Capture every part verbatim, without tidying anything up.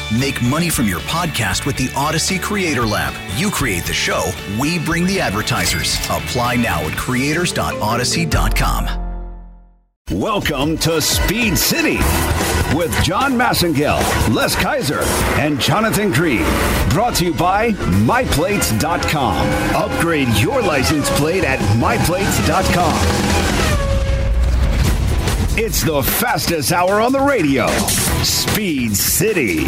Make money from your podcast with the Odyssey Creator Lab. You create the show, we bring the advertisers. Apply now at creators dot odyssey dot com. Welcome to Speed City with John Massengale, Les Kaiser, and Jonathan Green. Brought to you by my plates dot com. Upgrade your license plate at my plates dot com. It's the fastest hour on the radio. Speed City.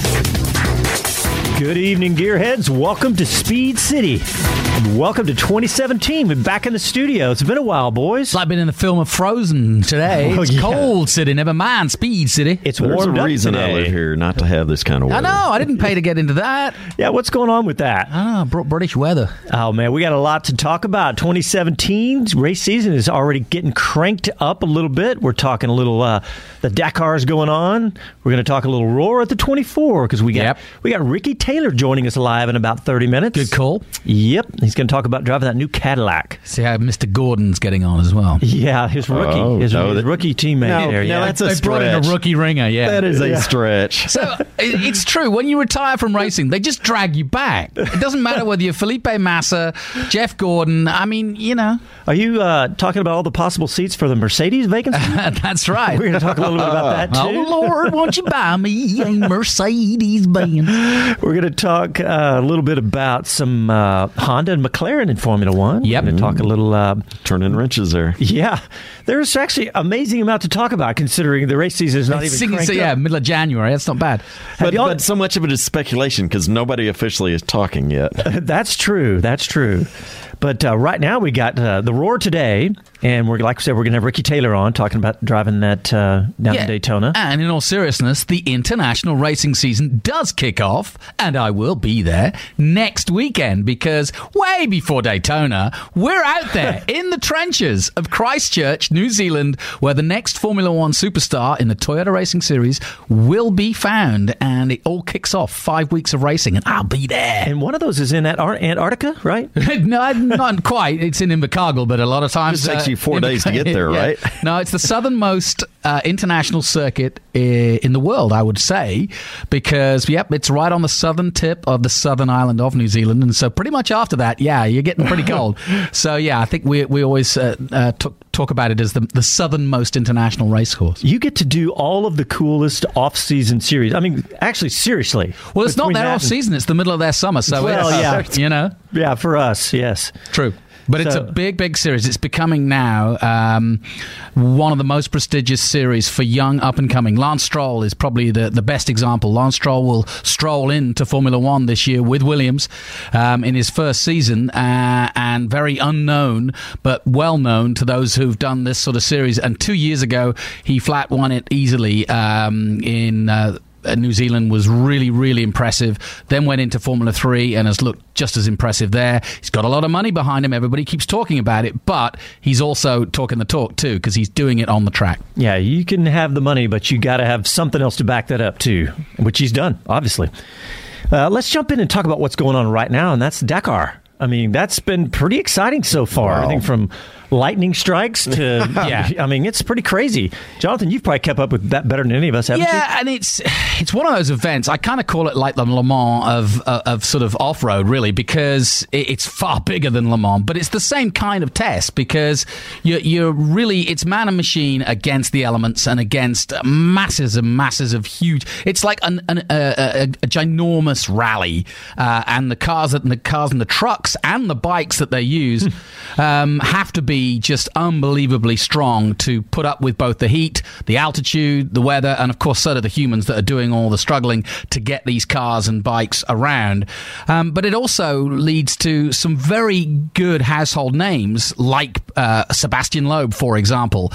Good evening, Gearheads. Welcome to Speed City. And welcome to twenty seventeen. We're back in the studio. It's been a while, boys. It's like being in the film of Frozen today. Oh, it's yeah. cold city, never mind. Speed City. It's There's warmed a up reason today. I live here not to have this kind of weather. I know. I didn't pay to get into that. Yeah, what's going on with that? Ah, brought British weather. Oh, man, we got a lot to talk about. twenty seventeen race season is already getting cranked up a little bit. We're talking a little, uh, the Dakar is going on. We're going to talk a little Roar at the twenty-four because we got Yep. we got Ricky Taylor joining us live in about thirty minutes. Good call. Yep. He's going to talk about driving that new Cadillac. See how Mister Gordon's getting on as well. Yeah, his rookie, Oh, his, no, his that- rookie teammate No, there. no, yeah. that's a They brought in a stretch. rookie ringer, yeah. That is a stretch. So it- it's true. When you retire from racing, they just drag you back. It doesn't matter whether you're Felipe Massa, Jeff Gordon. I mean, you know. Are you uh, talking about all the possible seats for the Mercedes vacancy? That's right. We're going to talk a little bit about that, too. Oh, Lord, won't you buy me a Mercedes Benz? We're going to talk uh, a little bit about some uh, Honda and McLaren in Formula One. Yep. We're going to talk a little... Uh, Turning wrenches there. yeah. There's actually amazing amount to talk about considering the race season is not even Singing, cranked so, yeah, up. middle of January. That's not bad. Have But, y'all- but so much of it is speculation because nobody officially is talking yet. That's true. That's true. But uh, right now we got uh, the Roar today, and we're like I said, we're going to have Ricky Taylor on talking about driving that uh, down to Daytona. And in all seriousness, the international racing season does kick off, and I will be there next weekend because way before Daytona, we're out there in the trenches of Christchurch, New Zealand, where the next Formula One superstar in the Toyota Racing Series will be found. And it all kicks off five weeks of racing, and I'll be there. And one of those is in Ant- Antarctica, right? No, not quite. It's in Invercargill, but a lot of times... It takes you four days to get there, yeah. right? No, it's the southernmost uh, international circuit i- in the world, I would say, because, yep, it's right on the southern tip of the southern island of New Zealand. And so pretty much after that, yeah, you're getting pretty cold. So, yeah, I think we we always uh, uh, t- talk about it as the, the southernmost international racecourse. You get to do all of the coolest off-season series. I mean, actually, seriously. Well, it's not Between their that and- off-season. It's the middle of their summer. So, Well, it's, yeah. you know. Yeah, for us, yes. True. But it's So- a big, big series. It's becoming now um, one of the most prestigious series for young up-and-coming. Lance Stroll is probably the, the best example. Lance Stroll will stroll into Formula One this year with Williams um, in his first season, uh, and very unknown, but well-known to those who've done this sort of series. And two years ago, he flat won it easily um, in... Uh, New Zealand was really, really impressive. Then went into Formula three and has looked just as impressive there. He's got a lot of money behind him. Everybody keeps talking about it, but he's also talking the talk too because he's doing it on the track. Yeah, you can have the money, but you got to have something else to back that up too, which he's done, obviously. Uh, let's jump in and talk about what's going on right now, and that's Dakar. I mean, that's been pretty exciting so far. Wow. Everything from lightning strikes to, Yeah. I mean, it's pretty crazy. Jonathan, you've probably kept up with that better than any of us, haven't you? Yeah, and it's it's one of those events. I kind of call it like the Le Mans of uh, of sort of off road, really, because it, it's far bigger than Le Mans, but it's the same kind of test because you're, you're really it's man and machine against the elements and against masses and masses of huge. It's like an, an, a, a, a ginormous rally, uh, and the cars and the cars and the trucks and the bikes that they use um, have to be just unbelievably strong to put up with both the heat, the altitude, the weather, and of course so do the humans that are doing all the struggling to get these cars and bikes around. Um, but it also leads to some very good household names like uh, Sebastian Loeb, for example,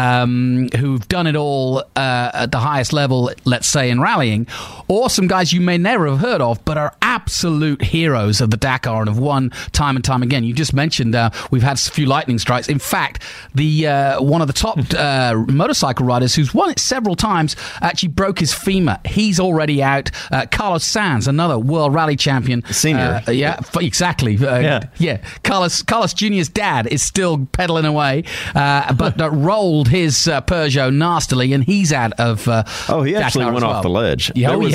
um, who've done it all uh, at the highest level, let's say, in rallying, or some guys you may never have heard of but are absolute heroes of the Dakar and have won time and time again. You just mentioned uh, we've had a few lightning strikes. In fact, the uh, one of the top uh, motorcycle riders who's won it several times actually broke his femur. He's already out. Uh, Carlos Sainz, another world rally champion. Senior. Uh, yeah, f- exactly. Uh, Yeah. yeah. Carlos Carlos Junior's dad is still pedaling away, uh, but uh, rolled his uh, Peugeot nastily, and he's out of uh, Oh, he actually Dakar went as off the well. ledge. Yeah, there oh, was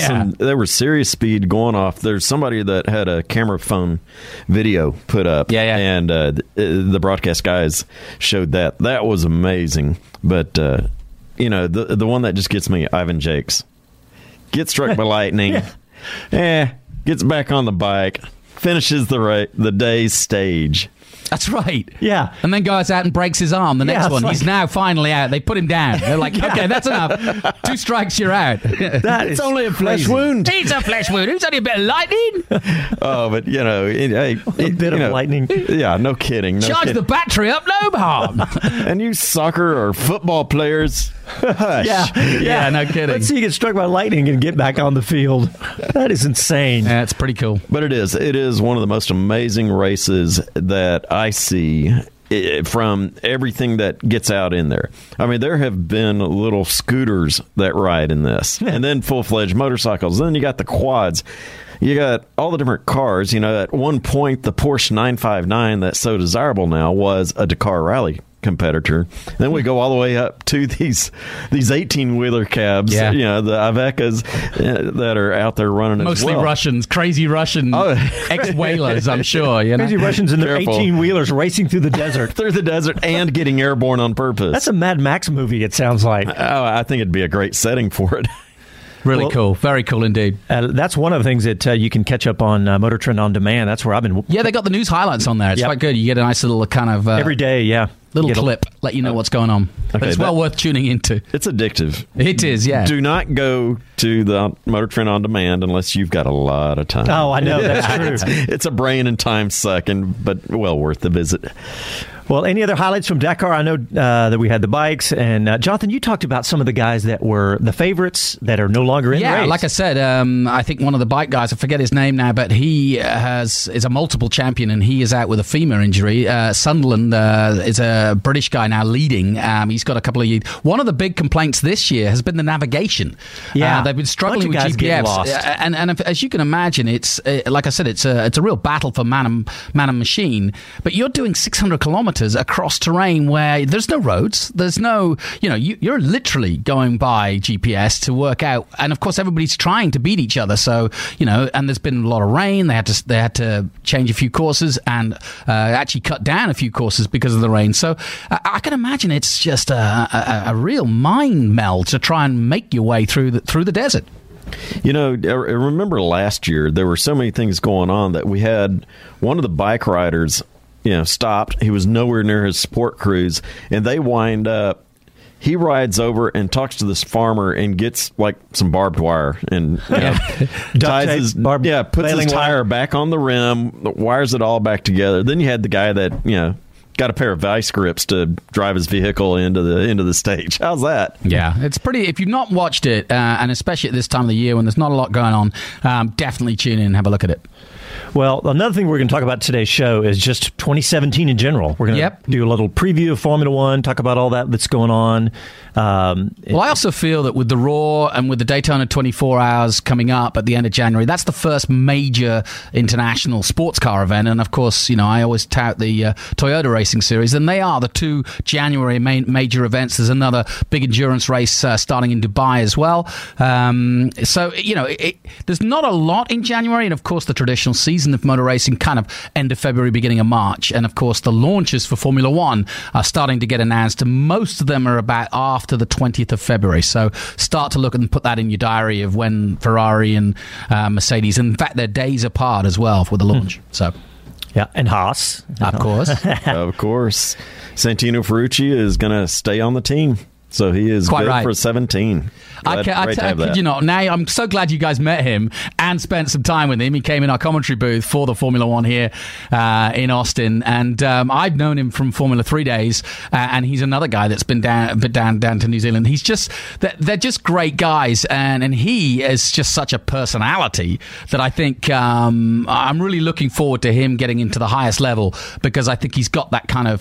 Yeah. some there was serious speed going off. There's somebody that had a camera phone video put up. Yeah, yeah. And uh, the, the broadcast guys showed that. That was amazing. But, uh, you know, the the one that just gets me, Ivan Jakes. Gets struck by lightning. yeah. Eh, gets back on the bike. Finishes the ra- the day's stage. That's right. Yeah. And then goes out and breaks his arm. The next Yeah, one, like- he's now finally out. They put him down. They're like, okay, that's enough. Two strikes, you're out. That It's is only a flesh crazy. wound. He's a flesh wound. Who's only a bit of lightning? Oh, but, you know, it, hey, A it- bit you of know, lightning. Yeah, no kidding. No Charge kidding. the battery up, no harm. And you soccer or football players, hush. Yeah, Yeah, no kidding. Let's see you get struck by lightning and get back on the field. That is insane. Yeah, it's pretty cool. But it is. It is one of the most amazing races that I see eh, from everything that gets out in there. I mean, there have been little scooters that ride in this, and then full-fledged motorcycles. Then you got the quads. You got all the different cars. You know, at one point, the Porsche nine fifty-nine that's so desirable now was a Dakar Rally competitor. Then we go all the way up to these these eighteen-wheeler cabs, Yeah. you know, the Ivecas uh, that are out there running as Mostly well. Russians, crazy Russian Oh. ex-whalers, I'm sure. You know? Crazy Russians in their Careful. eighteen-wheelers racing through the desert. Through the desert and getting airborne on purpose. That's a Mad Max movie, it sounds like. Oh, I think it'd be a great setting for it. Really Well- cool. Very cool indeed. Uh, that's one of the things that uh, you can catch up on uh, Motor Trend On Demand. That's where I've been Yeah, they got the news highlights on there. It's Yep. quite good. You get a nice little kind of... Uh, every day, yeah. little Get a- clip, let you know what's going on. But Okay, it's well that- worth tuning into. It's addictive. It is, yeah. Do not go to the Motor Trend On Demand unless you've got a lot of time. Oh, I know. That's true. It's a brain and time sucking, but well worth the visit. Well, any other highlights from Dakar? I know uh, that we had the bikes. And, uh, Jonathan, you talked about some of the guys that were the favorites that are no longer in the Yeah, race. like I said, um, I think one of the bike guys, I forget his name now, but he has is a multiple champion and he is out with a femur injury. Uh, Sunderland uh, is a British guy now leading. Um, he's got a couple of... One of the big complaints this year has been the navigation. Yeah. Uh, they've been struggling Bunch of with guys G P Fs. getting lost. Uh, And, and if, as you can imagine, it's uh, like I said, it's a, it's a real battle for man and, man and machine. But you're doing six hundred kilometers across terrain where there's no roads. There's no... You know, you, you're literally going by G P S to work out. And, of course, everybody's trying to beat each other. So, you know, and there's been a lot of rain. They had to they had to change a few courses and uh, actually cut down a few courses because of the rain. So uh, I can imagine it's just a, a, a real mind meld to try and make your way through the, through the desert. You know, I remember last year there were so many things going on that we had one of the bike riders, you know, stopped. He was nowhere near his support crews, and they wind up. He rides over and talks to this farmer and gets like some barbed wire and you know, ties tape, his barb- yeah puts his baling tire wire. back on the rim, wires it all back together. Then you had the guy that you know got a pair of vice grips to drive his vehicle into the into the stage. How's that? Yeah, it's pretty. If you've not watched it, uh, and especially at this time of the year when there's not a lot going on, um, definitely tune in and have a look at it. Well, another thing we're going to talk about today's show is just twenty seventeen in general. We're going to Yep. do a little preview of Formula One, talk about all that that's going on. Um, Well, I also feel that with the Raw and with the Daytona twenty-four hours coming up at the end of January, that's the first major international sports car event. And of course, you know, I always tout the uh, Toyota Racing Series, and they are the two January main major events. There's another big endurance race uh, starting in Dubai as well. Um, so, you know, it, it, there's not a lot in January. And of course, the traditional season of motor racing kind of end of February, beginning of March. And of course, the launches for Formula One are starting to get announced, and most of them are about after the twentieth of February. So start to look and put that in your diary of when Ferrari and uh, Mercedes, in fact, they're days apart as well for the launch. So, yeah, and Haas. of course. Of course, Santino Ferrucci is going to stay on the team, so he is Quite good right. for seventeen. I, Glad- ca- I, great t- to I have kid that. you not. Now, I'm so glad you guys met him and spent some time with him. He came in our commentary booth for the Formula One here uh, in Austin, and um, I've known him from Formula Three days. Uh, and he's another guy that's been down, been down, down to New Zealand. He's just they're, they're just great guys, and and he is just such a personality that I think um, I'm really looking forward to him getting into the highest level, because I think he's got that kind of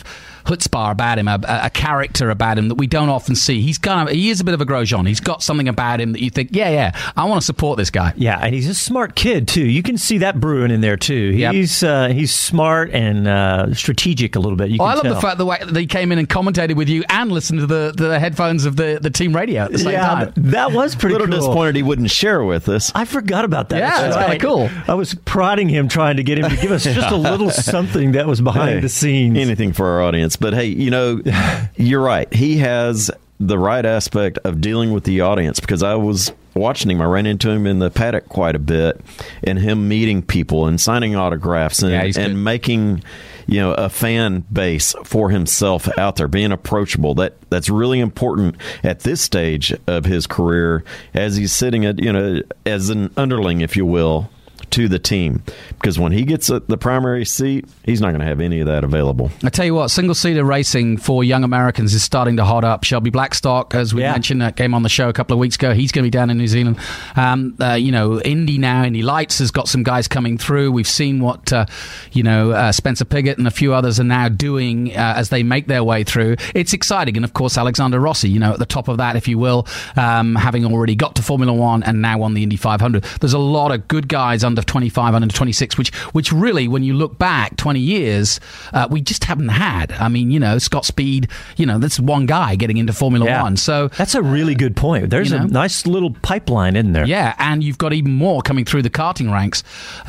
chutzpah about him, a, a character about him that we don't often see. He's kind of he is a bit of a Grosjean. He's got something about him that you think, yeah, yeah, I want to support this guy. Yeah, and he's a smart kid too. You can see that brewing in there too. He's yep. uh, he's smart and uh, strategic a little bit. You well, can I love tell. the fact the way that he came in and commentated with you and listened to the, the headphones of the, the team radio at the same yeah, time. That was pretty a little cool. disappointed he wouldn't share with us. I forgot about that. Yeah, that's it's right. kind of cool. I was prodding him, trying to get him to give us just a little something that was behind hey, the scenes. Anything for our audience. But hey, you know, you're right. He has the right aspect of dealing with the audience, because I was watching him. I ran into him in the paddock quite a bit, and him meeting people and signing autographs and, yeah, he's and good. making, you know, a fan base for himself out there, being approachable. That that's really important at this stage of his career, as he's sitting at, you know, as an underling, if you will, to the team, because when he gets a, the primary seat, he's not going to have any of that available. I tell you what, single-seater racing for young Americans is starting to hot up. Shelby Blackstock, as we yeah. mentioned, that came on the show a couple of weeks ago. He's going to be down in New Zealand. Um, uh, you know, Indy now, Indy Lights has got some guys coming through. We've seen what, uh, you know, uh, Spencer Piggott and a few others are now doing uh, as they make their way through. It's exciting. And, of course, Alexander Rossi, you know, at the top of that, if you will, um, having already got to Formula One and now won the Indy five hundred. There's a lot of good guys under twenty-five, under twenty-six, which which really, when you look back twenty years, uh, we just haven't had. I mean, you know, Scott Speed, you know, that's one guy getting into Formula yeah. One. So that's a really good point. There's you know, a nice little pipeline in there. Yeah, and you've got even more coming through the karting ranks,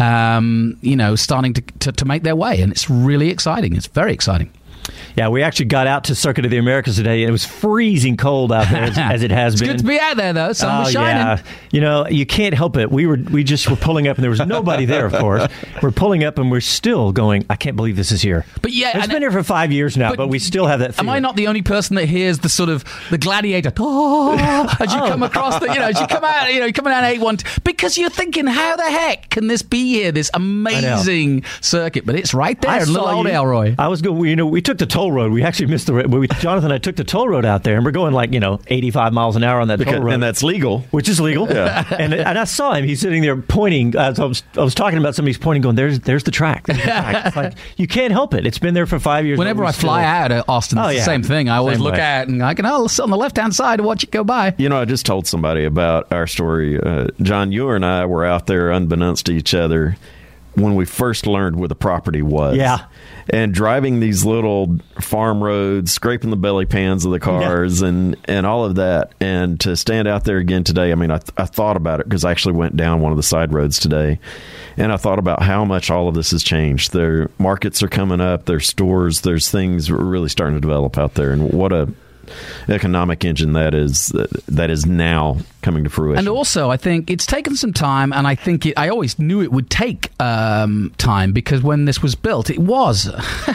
um, you know, starting to, to, to make their way. And it's really exciting. It's very exciting. Yeah, we actually got out to Circuit of the Americas today, and it was freezing cold out there, as, as it has it's been. It's good to be out there, though. Sun was oh, shining. Yeah. You know, you can't help it. We were we just were pulling up, and there was nobody there, of course. We're pulling up, and we're still going, I can't believe this is here. But yeah, It's been here for five years now, but, but we still have that feeling. Am I not the only person that hears the sort of the gladiator oh, as you oh. come across the, you know, as you come out, you know, coming out eight one, because you're thinking, how the heck can this be here, this amazing circuit? But it's right there I in little old you, Elroy. I was going, you know, we took the toll road. We actually missed the, we, Jonathan and I took the toll road out there, and we're going like, you know, eighty-five miles an hour on that because, toll road. And that's legal. Which is legal. Yeah. and and I saw him. He's sitting there pointing. As I was, I was talking about somebody's pointing, going, there's there's the track. There's the track. It's like, you can't help it. It's been there for five years. Whenever I fly still... out of Austin, it's oh, yeah. the same thing. I always same look way. at it and I can, oh, sit on the left-hand side and watch it go by. You know, I just told somebody about our story. Uh, John, you and I were out there unbeknownst to each other when we first learned where the property was. Yeah. And driving these little farm roads, scraping the belly pans of the cars yeah. and, and all of that. And to stand out there again today, I mean, I, th- I thought about it because I actually went down one of the side roads today. And I thought about how much all of this has changed. Their markets are coming up. There's stores. There's things really starting to develop out there. And what a economic engine that is that is now coming to fruition. And also, I think it's taken some time, and I think it, I always knew it would take um, time, because when this was built, it was,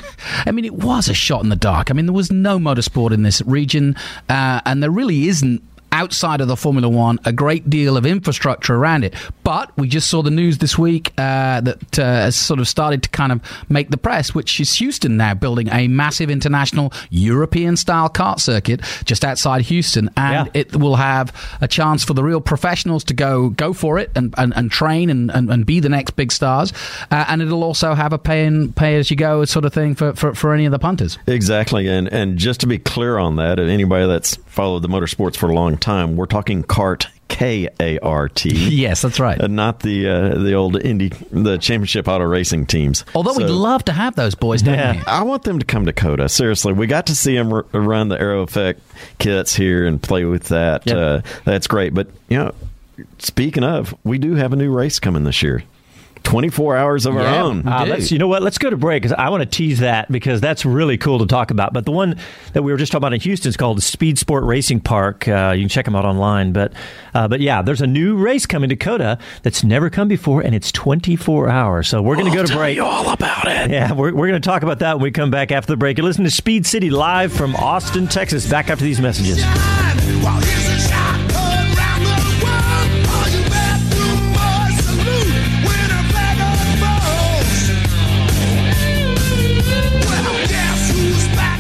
I mean, it was a shot in the dark. I mean, there was no motorsport in this region, uh, and there really isn't, outside of the Formula One, a great deal of infrastructure around it. But we just saw the news this week uh, that uh, has sort of started to kind of make the press, which is Houston now building a massive international European-style kart circuit just outside Houston. And yeah. it will have a chance for the real professionals to go go for it and, and, and train and, and, and be the next big stars. Uh, and it'll also have a pay, and, pay as you go sort of thing for, for, for any of the punters. Exactly. And, and just to be clear on that, anybody that's followed the motorsports for a long time, we're talking kart, K A R T. Yes, that's right. And not the uh, the old Indy, the championship auto racing teams. Although so, we'd love to have those boys, don't yeah. we? I want them to come to COTA. Seriously, we got to see them r- run the Aero Effect kits here and play with that. Yep. Uh, that's great. But, you know, speaking of, we do have a new race coming this year. twenty-four hours of our yeah, own. Uh, let's, you know what? Let's go to break, because I want to tease that, because that's really cool to talk about. But the one that we were just talking about in Houston is called the Speed Sport Racing Park. Uh, you can check them out online. But uh, but yeah, there's a new race coming to COTA that's never come before, and it's twenty-four hours. So we're going to go to break. Tell you all about it. Yeah, we're, we're going to talk about that when we come back after the break. You're listening to Speed City live from Austin, Texas. Back after these messages.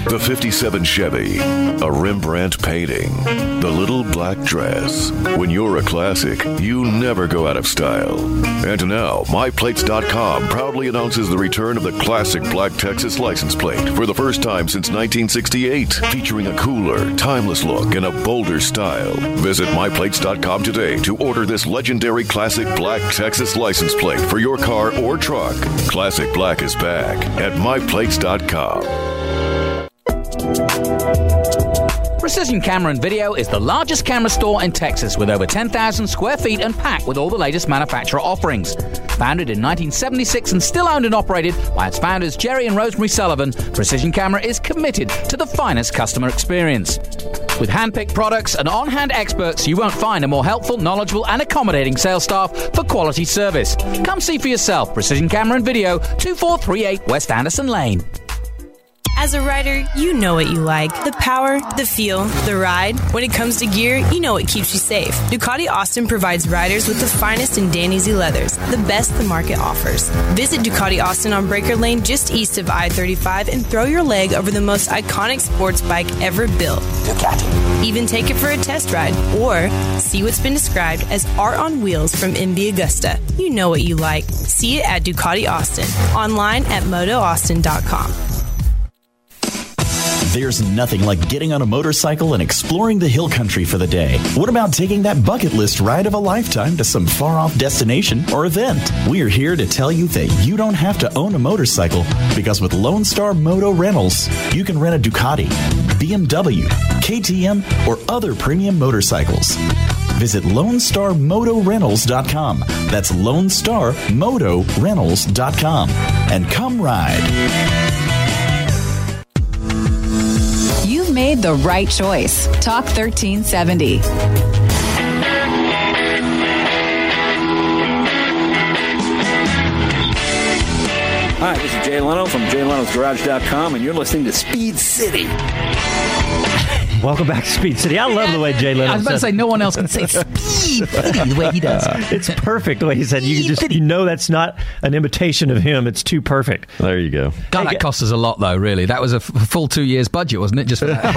The fifty-seven Chevy, a Rembrandt painting, the little black dress. When you're a classic, you never go out of style. And now, my plates dot com proudly announces the return of the classic black Texas license plate for the first time since nineteen sixty-eight, featuring a cooler, timeless look and a bolder style. Visit my plates dot com today to order this legendary classic black Texas license plate for your car or truck. Classic Black is back at my plates dot com. Precision Camera and Video is the largest camera store in Texas with over ten thousand square feet and packed with all the latest manufacturer offerings. Founded in nineteen seventy-six and still owned and operated by its founders Jerry and Rosemary Sullivan, Precision Camera is committed to the finest customer experience. With hand-picked products and on-hand experts, you won't find a more helpful, knowledgeable and accommodating sales staff for quality service. Come see for yourself. Precision Camera and Video, two four three eight West Anderson Lane. As a rider, you know what you like. The power, the feel, the ride. When it comes to gear, you know what keeps you safe. Ducati Austin provides riders with the finest in Dan Easy leathers, the best the market offers. Visit Ducati Austin on Breaker Lane just east of I thirty-five and throw your leg over the most iconic sports bike ever built. Ducati. Even take it for a test ride or see what's been described as art on wheels from M V Augusta. You know what you like. See it at Ducati Austin. Online at moto austin dot com. There's nothing like getting on a motorcycle and exploring the hill country for the day. What about taking that bucket list ride of a lifetime to some far-off destination or event? We're here to tell you that you don't have to own a motorcycle, because with Lone Star Moto Rentals, you can rent a Ducati, B M W, K T M, or other premium motorcycles. Visit lone star moto rentals dot com. That's lone star moto rentals dot com. And come ride. You've made the right choice. Talk thirteen seventy. Hi, this is Jay Leno from Jay Leno's Garage dot com, and you're listening to Speed City. Welcome back to Speed City. I love the way Jay Leno I was about to said- say no one else can say Speed the way he does. It's perfect the way he said. You just you know that's not an imitation of him. It's too perfect. There you go. God, that cost us a lot, though, really. That was a f- full two years' budget, wasn't it, just for that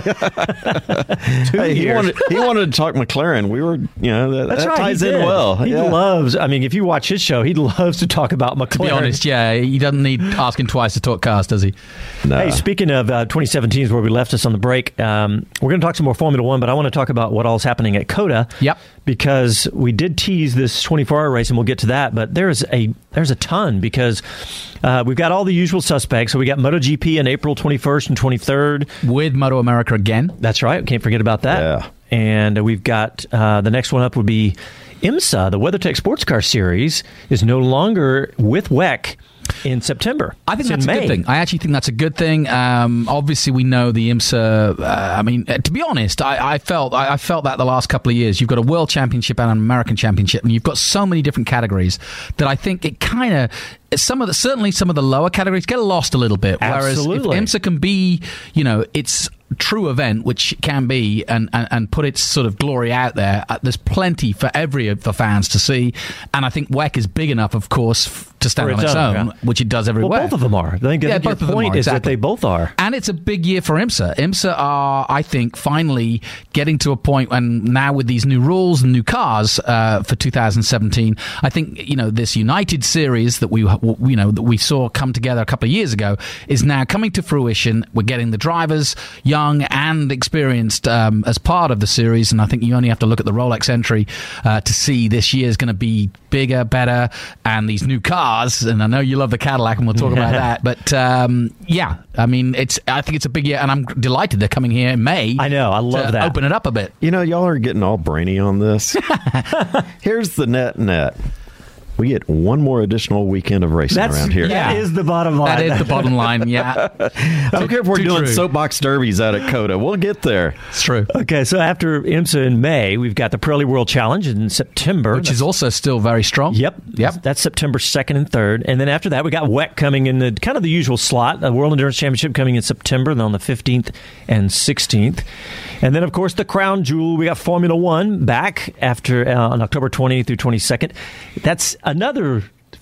promo? Two Hey, he years. wanted, he wanted to talk McLaren. We were, you know, that, That's that right. ties he in did. well. He Yeah. loves. I mean, if you watch his show, he loves to talk about McLaren. To be honest, yeah, he doesn't need asking twice to talk cars, does he? No. Hey, speaking of uh, twenty seventeen is where we left us on the break. Um, we're going to talk some more Formula One, but I want to talk about what all's happening at COTA. Yep. Because we did tease this twenty-four hour race, and we'll get to that. But there's a there's a ton because uh, we've got all the usual suspects. So we got MotoGP on April twenty-first and twenty-third with Moto America again. That's right. Can't forget about that. Yeah. And uh, we've got uh, the next one up would be IMSA, the WeatherTech Sports Car Series, is no longer with W E C in September. I think It's that's in a May. good thing. I actually think that's a good thing. Um, obviously, we know the IMSA. Uh, I mean, uh, to be honest, I, I felt I, I felt that the last couple of years. You've got a World Championship and an American Championship, and you've got so many different categories that I think it kind of. Some of the certainly some of the lower categories get lost a little bit. Absolutely. Whereas if IMSA can be, you know, its true event, which it can be, and, and, and put its sort of glory out there, uh, there's plenty for every of the fans to see. And I think W E C is big enough, of course, f- to stand For on its its own, own, yeah. which it does everywhere. Well, both of them are. I think, I Yeah, think your both of them point are, is that exactly. they both are. And it's a big year for IMSA. IMSA are, I think, finally getting to a point, and now with these new rules and new cars uh, for two thousand seventeen, I think, you know, this United Series that we, you know, that we saw come together a couple of years ago is now coming to fruition. We're getting the drivers, young and experienced, um, as part of the series, and I think you only have to look at the Rolex entry uh, to see this year is going to be bigger, better, and these new cars. And I know you love the Cadillac, and we'll talk about that. But um, yeah, I mean, it's. I think it's a big year, and I'm delighted they're coming here in May. I know. I love to that. Open it up a bit. You know, y'all are getting all brainy on this. Here's the net net. We get one more additional weekend of racing That's, around here. That is the bottom line. That is the bottom line, yeah. I don't care if we're Too doing true. soapbox derbies out at COTA. We'll get there. It's true. Okay, so after IMSA in May, we've got the Pirelli World Challenge in September. Which is also still very strong. Yep. Yep. That's September second and third. And then after that, we got W E C coming in the kind of the usual slot. The World Endurance Championship coming in September, and on the fifteenth and sixteenth. And then, of course, the crown jewel, we got Formula One back after uh, on October twentieth through twenty-second. That's another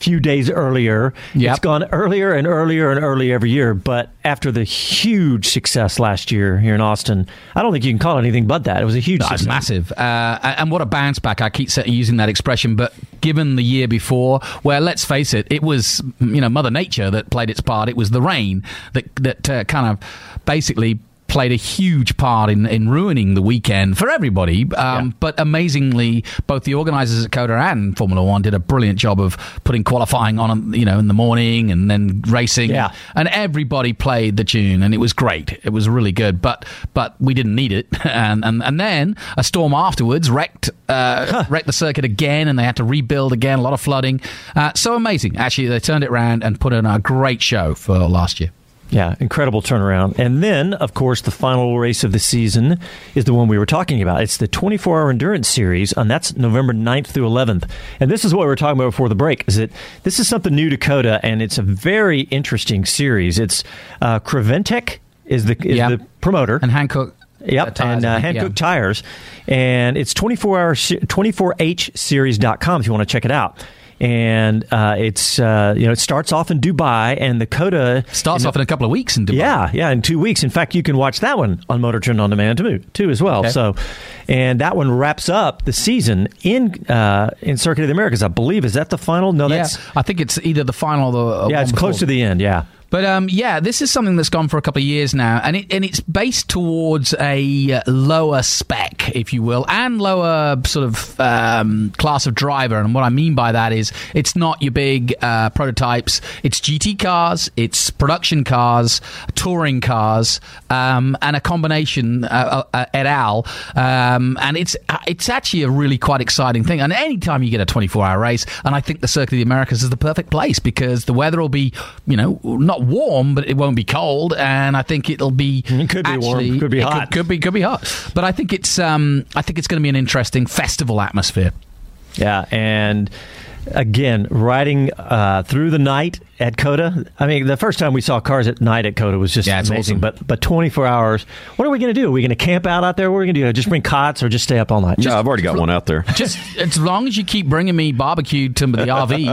few days earlier. Yep. It's gone earlier and earlier and earlier every year. But after the huge success last year here in Austin, I don't think you can call it anything but that. It was a huge No, success. it's massive. Uh, and what a bounce back. I keep using that expression, but given the year before, where, let's face it, it was, you know, Mother Nature that played its part. It was the rain that, that uh, kind of basically played a huge part in, in ruining the weekend for everybody. Um, yeah. But amazingly, both the organisers at COTA and Formula One did a brilliant job of putting qualifying on, you know, in the morning and then racing. Yeah. And everybody played the tune, and it was great. It was really good, but but we didn't need it. And and, and then a storm afterwards wrecked uh, huh. wrecked the circuit again, and they had to rebuild again. A lot of flooding. Uh, so amazing. Actually, they turned it around and put in a great show for last year. Yeah, incredible turnaround. And then, of course, the final race of the season is the one we were talking about. It's the twenty-four hour Endurance Series, and that's November ninth through eleventh. And this is what we were talking about before the break, is that this is something new to COTA, and it's a very interesting series. It's uh, Creventek is the is yep. the promoter. And Hankook. Yep, uh, and uh, Hankook yeah. Tires. And it's twenty-four hour, twenty-four H series dot com if you want to check it out. And uh, it's uh, you know it starts off in Dubai, and the COTA starts off in a couple of weeks in Dubai. Yeah, yeah, in two weeks. In fact, you can watch that one on Motor Trend on Demand too, too as well. Okay. So, and that one wraps up the season in uh, in Circuit of the Americas, I believe. Is that the final? No, yeah, that's I think it's either the final or the yeah, it's close to the end. Yeah. But um, yeah, this is something that's gone for a couple of years now, and it and it's based towards a lower spec, if you will, and lower sort of um, class of driver. And what I mean by that is, it's not your big uh, prototypes. It's G T cars, it's production cars, touring cars, um, and a combination uh, uh, et al. Um, and it's it's actually a really quite exciting thing. And anytime you get a twenty-four hour race, and I think the Circuit of the Americas is the perfect place because the weather will be, you know, not warm, but it won't be cold, and I think it'll be. It could be actually, warm, could be hot, could, could be could be hot. But I think it's um, I think it's going to be an interesting festival atmosphere. Yeah, and again, riding uh, through the night at COTA. I mean, the first time we saw cars at night at COTA was just yeah, amazing. Awesome. But but twenty-four hours. What are we going to do? Are we going to camp out out there? What are we going to do? Just bring cots or just stay up all night? No, Just, I've already got one out there. Just as long as you keep bringing me barbecue to the R V,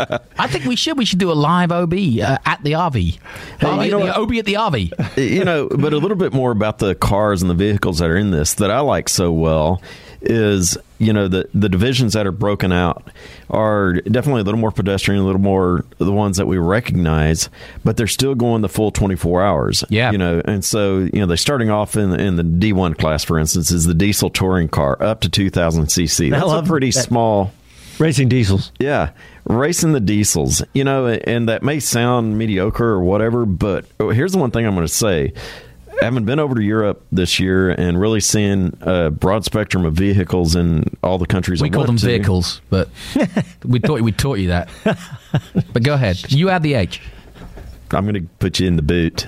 I think we should. We should do a live O B uh, at the R V. Hey, uh, you know O B at the R V. You know, but a little bit more about the cars and the vehicles that are in this that I like so well is, you know, the the divisions that are broken out are definitely a little more pedestrian, a little more the ones that we recognize, but they're still going the full twenty-four hours. Yeah. You know, and so, you know, they're starting off in, in the D one class, for instance, is the diesel touring car up to two thousand c c. That's a pretty that. small. Racing diesels. Yeah, racing the diesels. You know, and that may sound mediocre or whatever, but here's the one thing I'm going to say. Having been over to Europe this year and really seeing a broad spectrum of vehicles in all the countries we I call went them to, vehicles, but we thought we taught you that. But go ahead. You add the H. I'm going to put you in the boot.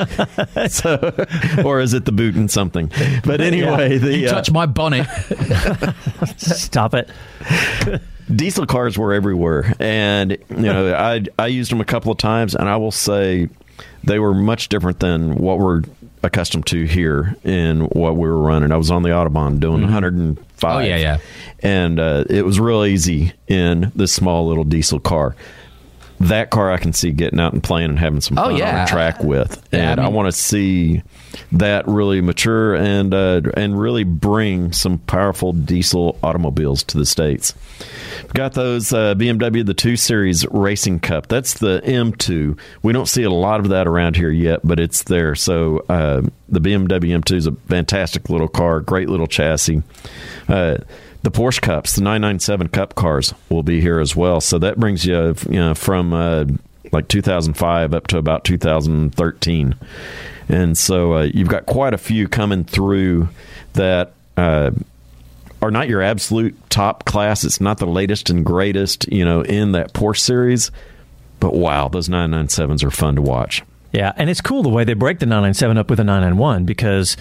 So, or is it the boot in something? But anyway, yeah. the you uh, touch my bonnet. Stop it. Diesel cars were everywhere, and you know, I I used them a couple of times, and I will say they were much different than what we're accustomed to here in what we were running. I was on the Autobahn doing mm-hmm. one hundred five. Oh yeah, yeah, and uh, it was real easy in this small little diesel car. That car I can see getting out and playing and having some fun oh, yeah. on the track with, yeah, and I, mean, I want to see that really mature and uh, and really bring some powerful diesel automobiles to the States. We've got those uh, B M W the two Series Racing Cup. That's the M two. We don't see a lot of that around here yet, but it's there. So uh, the B M W M two is a fantastic little car, great little chassis. Uh, The Porsche Cups, the nine ninety-seven Cup cars will be here as well. So that brings you, you know, from uh, like two thousand five up to about two thousand thirteen. And so uh, you've got quite a few coming through that uh, are not your absolute top class. It's not the latest and greatest, you know, in that Porsche series. But wow, those nine ninety-sevens are fun to watch. Yeah, and it's cool the way they break the nine ninety-seven up with a nine ninety-one because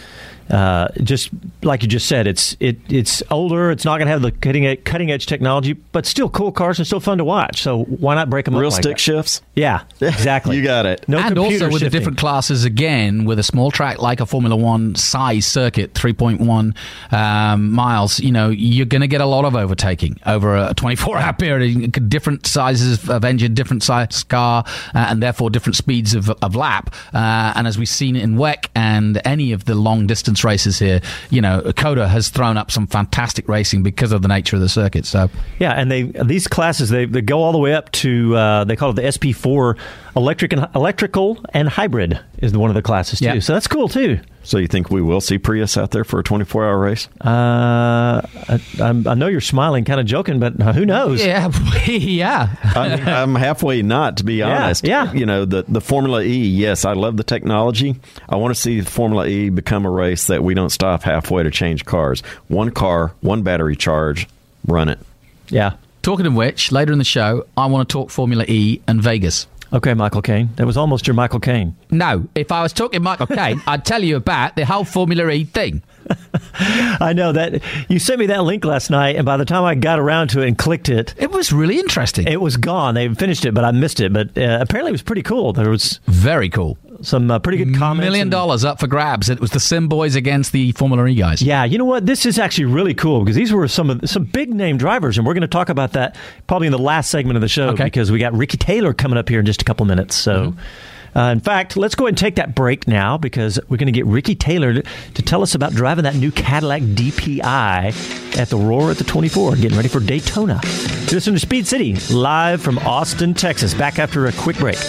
Uh, just like you just said, it's it it's older. It's not going to have the cutting edge, cutting edge technology, but still cool cars and still fun to watch. So why not break them Real up? Like stick that? shifts? Yeah, exactly. You got it. No and computer also with shifting. the different classes, again, with a small track like a Formula One size circuit, three point one um, miles, you know, you're going to get a lot of overtaking over a twenty-four hour period. Different sizes of engine, different size car, uh, and therefore different speeds of, of lap. Uh, and as we've seen in W E C and any of the long distance races here, you know, COTA has thrown up some fantastic racing because of the nature of the circuit. So yeah, and they these classes they, they go all the way up to uh, they call it the S P four electric and electrical and hybrid is one of the classes too. Yeah. So that's cool too. So you think we will see Prius out there for a twenty-four hour race? Uh, I, I'm, I know you're smiling, kind of joking, but who knows? yeah, yeah. I'm, I'm halfway not, to be Yeah, honest. yeah. You know, the, the Formula E, yes, I love the technology. I want to see Formula E become a race that we don't stop halfway to change cars. One car, one battery charge, run it. Yeah. Talking of which, later in the show, I want to talk Formula E and Vegas. Okay, Michael Caine. That was almost your Michael Caine. No, if I was talking Michael Caine, I'd tell you about the whole Formula E thing. I know that you sent me that link last night, and by the time I got around to it and clicked it, It was really interesting. it was gone. They finished it, but I missed it. But uh, apparently, it was pretty cool. There was Very cool. some uh, pretty good comments. Million and- dollars up for grabs. It was the Sim Boys against the Formula E guys. Yeah, you know what? This is actually really cool because these were some of some big name drivers, and we're going to talk about that probably in the last segment of the show Okay. because we got Ricky Taylor coming up here in just a couple minutes. So. Mm-hmm. Uh, in fact, let's go ahead and take that break now because we're going to get Ricky Taylor to, to tell us about driving that new Cadillac D P I at the Roar at the twenty-four, getting ready for Daytona. You're listening to Speed City, live from Austin, Texas. Back after a quick break.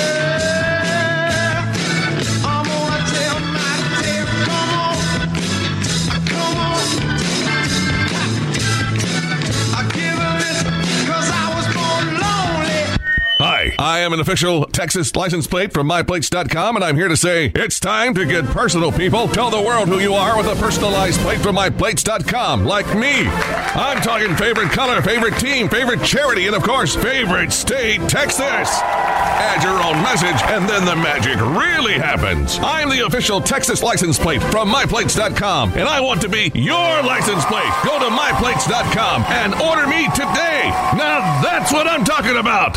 Hi, I am an official Texas license plate from my plates dot com, and I'm here to say it's time to get personal, people. Tell the world who you are with a personalized plate from my plates dot com, like me. I'm talking favorite color, favorite team, favorite charity, and of course, favorite state, Texas. Add your own message, and then the magic really happens. I'm the official Texas license plate from my plates dot com, and I want to be your license plate. Go to my plates dot com and order me today. Now that's what I'm talking about.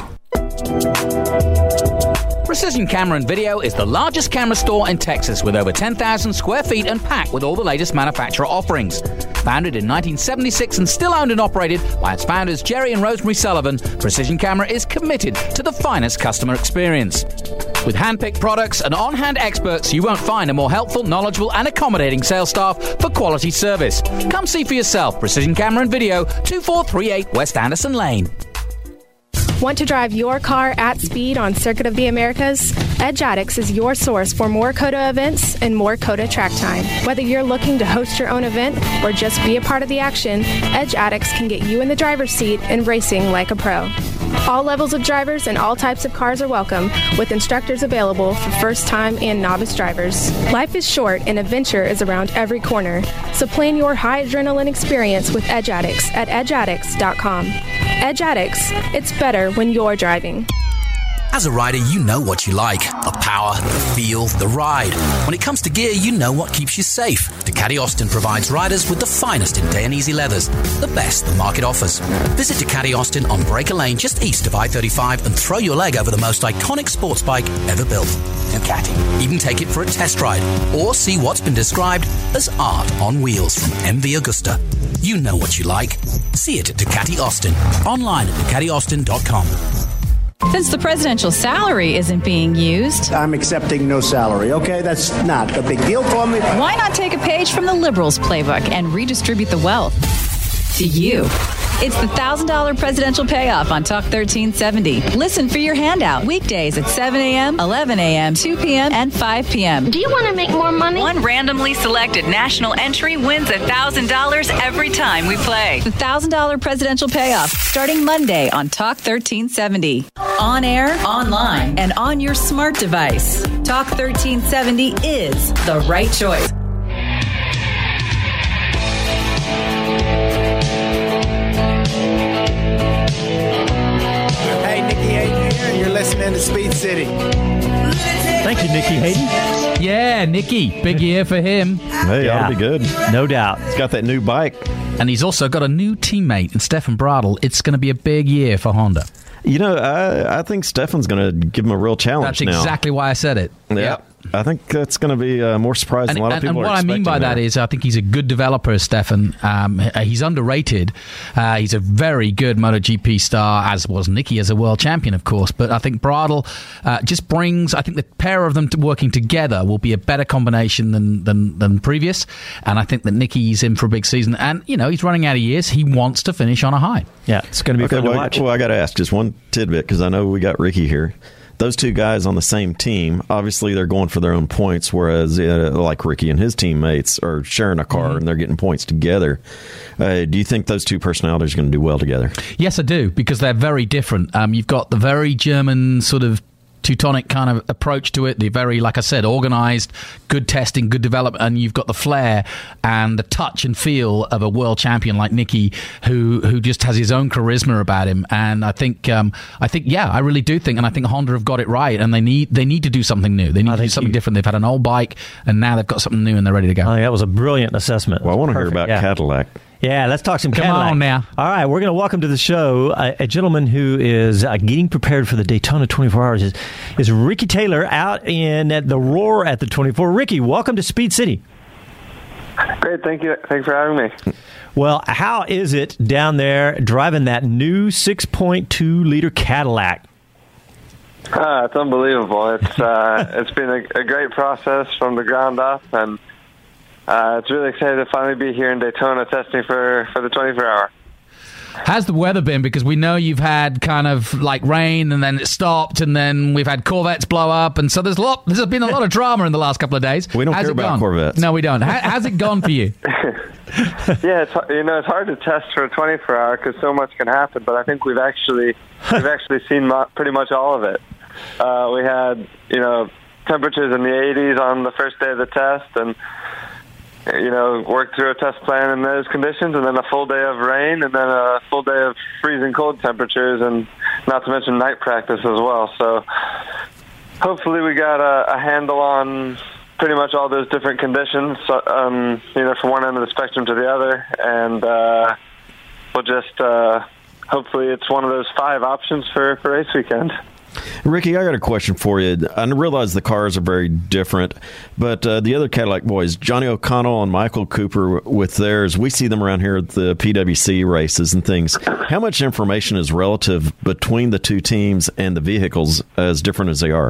Precision Camera and Video is the largest camera store in Texas with over ten thousand square feet and packed with all the latest manufacturer offerings. Founded in nineteen seventy-six and still owned and operated by its founders Jerry and Rosemary Sullivan, Precision Camera is committed to the finest customer experience. With hand-picked products and on-hand experts, you won't find a more helpful, knowledgeable and accommodating sales staff for quality service. Come see for yourself. Precision Camera and Video, two four three eight West Anderson Lane. Want to drive your car at speed on Circuit of the Americas? Edge Addicts is your source for more COTA events and more COTA track time. Whether you're looking to host your own event or just be a part of the action, Edge Addicts can get you in the driver's seat and racing like a pro. All levels of drivers and all types of cars are welcome, with instructors available for first-time and novice drivers. Life is short and adventure is around every corner, so plan your high adrenaline experience with Edge Addicts at edge addicts dot com. Edge Addicts, it's better when you're driving. As a rider, you know what you like. The power, the feel, the ride. When it comes to gear, you know what keeps you safe. Ducati Austin provides riders with the finest in Dainese leathers, the best the market offers. Visit Ducati Austin on Breaker Lane just east of I thirty-five and throw your leg over the most iconic sports bike ever built. Ducati. Even take it for a test ride or see what's been described as art on wheels from M V Agusta. You know what you like. See it at Ducati Austin. Online at ducati austin dot com. Since the presidential salary isn't being used, I'm accepting no salary. Okay, that's not a big deal for me. Why not take a page from the Liberals' playbook and redistribute the wealth to you? It's the one thousand dollars presidential payoff on Talk thirteen seventy. Listen for your handout weekdays at seven a.m., eleven a.m., two p.m., and five p.m. Do you want to make more money? One randomly selected national entry wins one thousand dollars every time we play. The one thousand dollars presidential payoff starting Monday on Talk thirteen seventy. On air, online, and on your smart device. Talk thirteen seventy is the right choice. Hey, Nikki Hayden here, and you're listening to Speed City. Thank you, Nikki Hayden. Yeah, Nicky. Big year for him. Hey, Yeah. that'll be good. No doubt. He's got that new bike. And he's also got a new teammate in Stefan Bradl. It's going to be a big year for Honda. You know, I, I think Stefan's going to give him a real challenge That's now. exactly why I said it. Yeah. Yep. I think that's going to be uh, more surprising. And, a lot of and, people and are what I mean by expecting that there. is I think he's a good developer, Stefan. Um, he's underrated. Uh, he's a very good MotoGP star, as was Nicky as a world champion, of course. But I think Bradl uh, just brings, I think the pair of them to working together will be a better combination than, than, than previous. And I think that Nicky's in for a big season. And, you know, he's running out of years. He wants to finish on a high. Yeah, it's going to be Okay, fun well, to watch. well, I got to ask just one tidbit because I know we got Ricky here. Those two guys on the same team, obviously they're going for their own points, whereas uh, like Ricky and his teammates are sharing a car Mm-hmm. and they're getting points together. Uh, do you think those two personalities are going to do well together? Yes, I do, because they're very different. Um, you've got the very German sort of Teutonic kind of approach to it. The very, like I said, organized, good testing, good development, and you've got the flair and the touch and feel of a world champion like Nicky, who who just has his own charisma about him. And I think, um, I think, yeah, I really do think, and I think Honda have got it right, and they need they need to do something new. They need to do something different. They've had an old bike, and now they've got something new, and they're ready to go. I think that was a brilliant assessment. Well, I want to hear Perfect, about yeah. Cadillac. Yeah, let's talk some Come Cadillac. on now. All right, we're going to welcome to the show a, a gentleman who is uh, getting prepared for the Daytona twenty-four hours. Is, is Ricky Taylor out in at the Roar at the twenty-four? Ricky, welcome to Speed City. Great, thank you. Thanks for having me. Well, how is it down there driving that new six point two liter Cadillac? Uh, it's unbelievable. It's uh, it's been a, a great process from the ground up, and uh, it's really exciting to finally be here in Daytona testing for, for the twenty-four hour. How's the weather been? Because we know you've had kind of like rain and then it stopped, and then we've had Corvettes blow up, and so there's a lot. There's been a lot of drama in the last couple of days. We don't how's care it about gone? Corvettes. No, we don't. How, how's it gone for you? Yeah, it's, you know, it's hard to test for a twenty-four hour because so much can happen. But I think we've actually we've actually seen mo- pretty much all of it. Uh, we had you know temperatures in the eighties on the first day of the test, and you know worked through a test plan in those conditions, and then a full day of rain, and then a full day of freezing cold temperatures, and not to mention night practice as well. So hopefully we got a, a handle on pretty much all those different conditions, um, you know, from one end of the spectrum to the other, and uh, we'll just uh, hopefully it's one of those five options for, for race weekend. Ricky, I got a question for you. I realize the cars are very different, but uh, the other Cadillac boys, Johnny O'Connell and Michael Cooper, with theirs, we see them around here at the P W C races and things. How much information is relative between the two teams and the vehicles, as different as they are?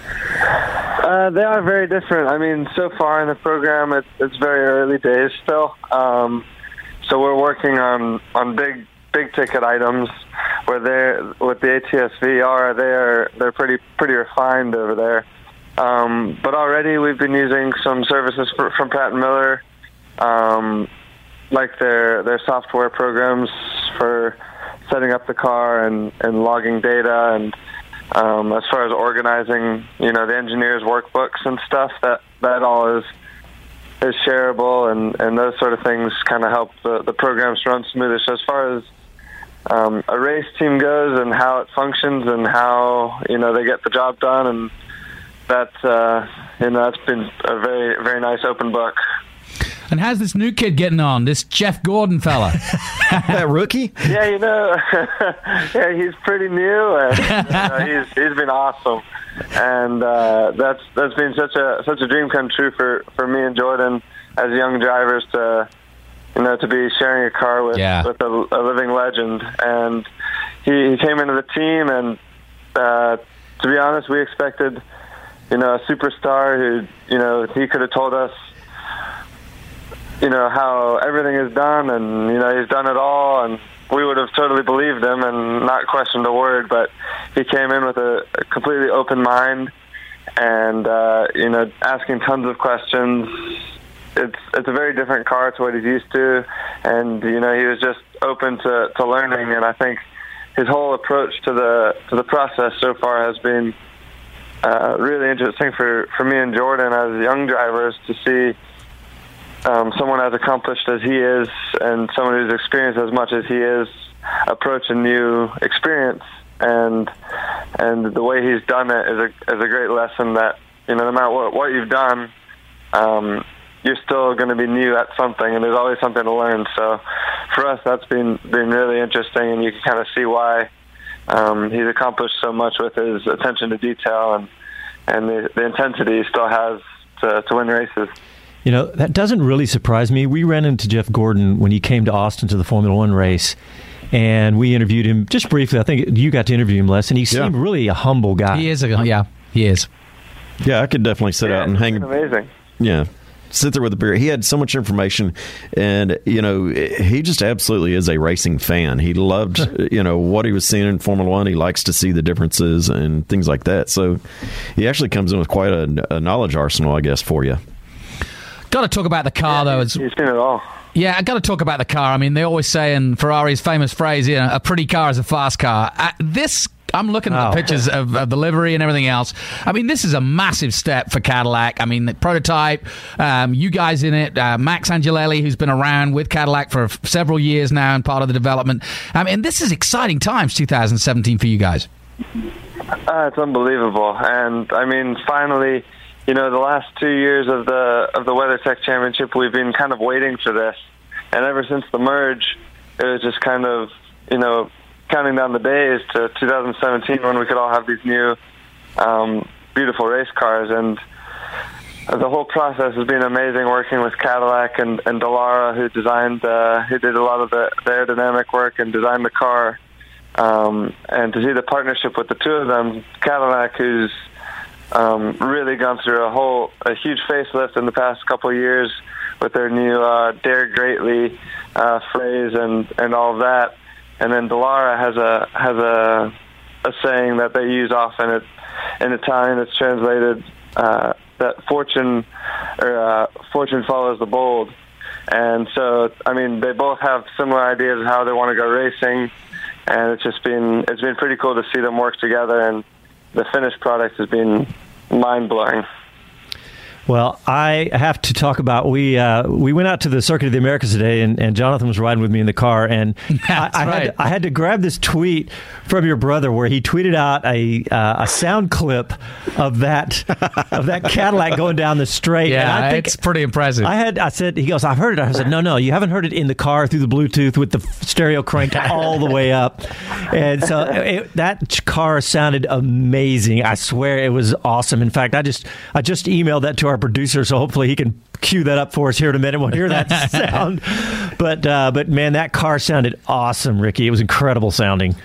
Uh, they are very different. I mean, so far in the program, it's, it's very early days still. Um, so we're working on, on big big ticket items where they're with the A T S V R. They're they're pretty pretty refined over there. Um, but already we've been using some services for, from Pratt and Miller, um, like their their software programs for setting up the car and, and logging data, and um, as far as organizing, you know, the engineers' workbooks and stuff. That that all is is shareable, and, and those sort of things kind of help the, the programs run smoother. So as far as um, a race team goes and how it functions and how, you know, they get the job done, and that, uh, you know, that's been a very, very nice open book. And how's this new kid getting on, this Jeff Gordon fella? That rookie? Yeah, you know, yeah, he's pretty new, and uh, he's he's been awesome, and uh, that's that's been such a such a dream come true for, for me and Jordan as young drivers to, you know, to be sharing a car with Yeah. with a, a living legend. And he, he came into the team, and uh, to be honest, we expected, you know, a superstar who, you know, he could have told us, you know, how everything is done, and, you know, he's done it all, and we would have totally believed him and not questioned a word. But he came in with a, a completely open mind, and, uh, you know, asking tons of questions. It's it's a very different car to what he's used to, and, you know, he was just open to, to learning, and I think his whole approach to the to the process so far has been uh, really interesting for, for me and Jordan as young drivers to see Um, someone as accomplished as he is, and someone who's experienced as much as he is, approach a new experience, and and the way he's done it is a is a great lesson that, you know, no matter what, what you've done, um, you're still going to be new at something, and there's always something to learn. So for us, that's been been really interesting, and you can kind of see why um, he's accomplished so much with his attention to detail and and the, the intensity he still has to, to win races. You know, that doesn't really surprise me. We ran into Jeff Gordon when he came to Austin to the Formula One race, and we interviewed him just briefly. I think you got to interview him, Les, and he seemed yeah. really a humble guy. He is, a, yeah, he is. Yeah, I could definitely sit yeah, out and hang. Amazing. Yeah. Sit there with a beer. He had so much information, and you know, he just absolutely is a racing fan. He loved, you know, what he was seeing in Formula One. He likes to see the differences and things like that. So he actually comes in with quite a, a knowledge arsenal, I guess, for you. Got to talk about the car, yeah, though. He's, he's seen it all. Yeah, I got to talk about the car. I mean, they always say in Ferrari's famous phrase, you know, a pretty car is a fast car. Uh, this. I'm looking at oh. the pictures of, of the livery and everything else. I mean, this is a massive step for Cadillac. I mean, the prototype, um, you guys in it, uh, Max Angelelli, who's been around with Cadillac for f- several years now and part of the development. I mean, this is exciting times, two thousand seventeen, for you guys. Uh, it's unbelievable. And, I mean, finally, you know, the last two years of the of the WeatherTech Championship, we've been kind of waiting for this. And ever since the merge, it was just kind of, you know, counting down the days to two thousand seventeen when we could all have these new um, beautiful race cars. And the whole process has been amazing, working with Cadillac and, and Dallara, who designed, uh, who did a lot of the, the aerodynamic work and designed the car. Um, and to see the partnership with the two of them, Cadillac, who's um, really gone through a whole, a huge facelift in the past couple of years with their new uh, Dare Greatly uh, phrase and, and all of that. And then Dallara has a has a a saying that they use often. It, in Italian, it's translated uh, that fortune or uh, fortune follows the bold. And so, I mean, they both have similar ideas of how they want to go racing, and it's just been it's been pretty cool to see them work together. And the finished product has been mind blowing. Well, I have to talk about, we uh, we went out to the Circuit of the Americas today, and, and Jonathan was riding with me in the car, and I, I, right. had to, I had to grab this tweet from your brother where he tweeted out a uh, a sound clip of that of that Cadillac going down the straight. Yeah, and I think it's pretty impressive. I had I said, he goes, I've heard it. I said, no, no, you haven't heard it in the car through the Bluetooth with the stereo cranked all the way up. And so it, that car sounded amazing. I swear it was awesome. In fact, I just I just emailed that to our producer, so hopefully he can cue that up for us here in a minute. We'll hear that sound. But uh, but man, that car sounded awesome, Ricky. It was incredible sounding.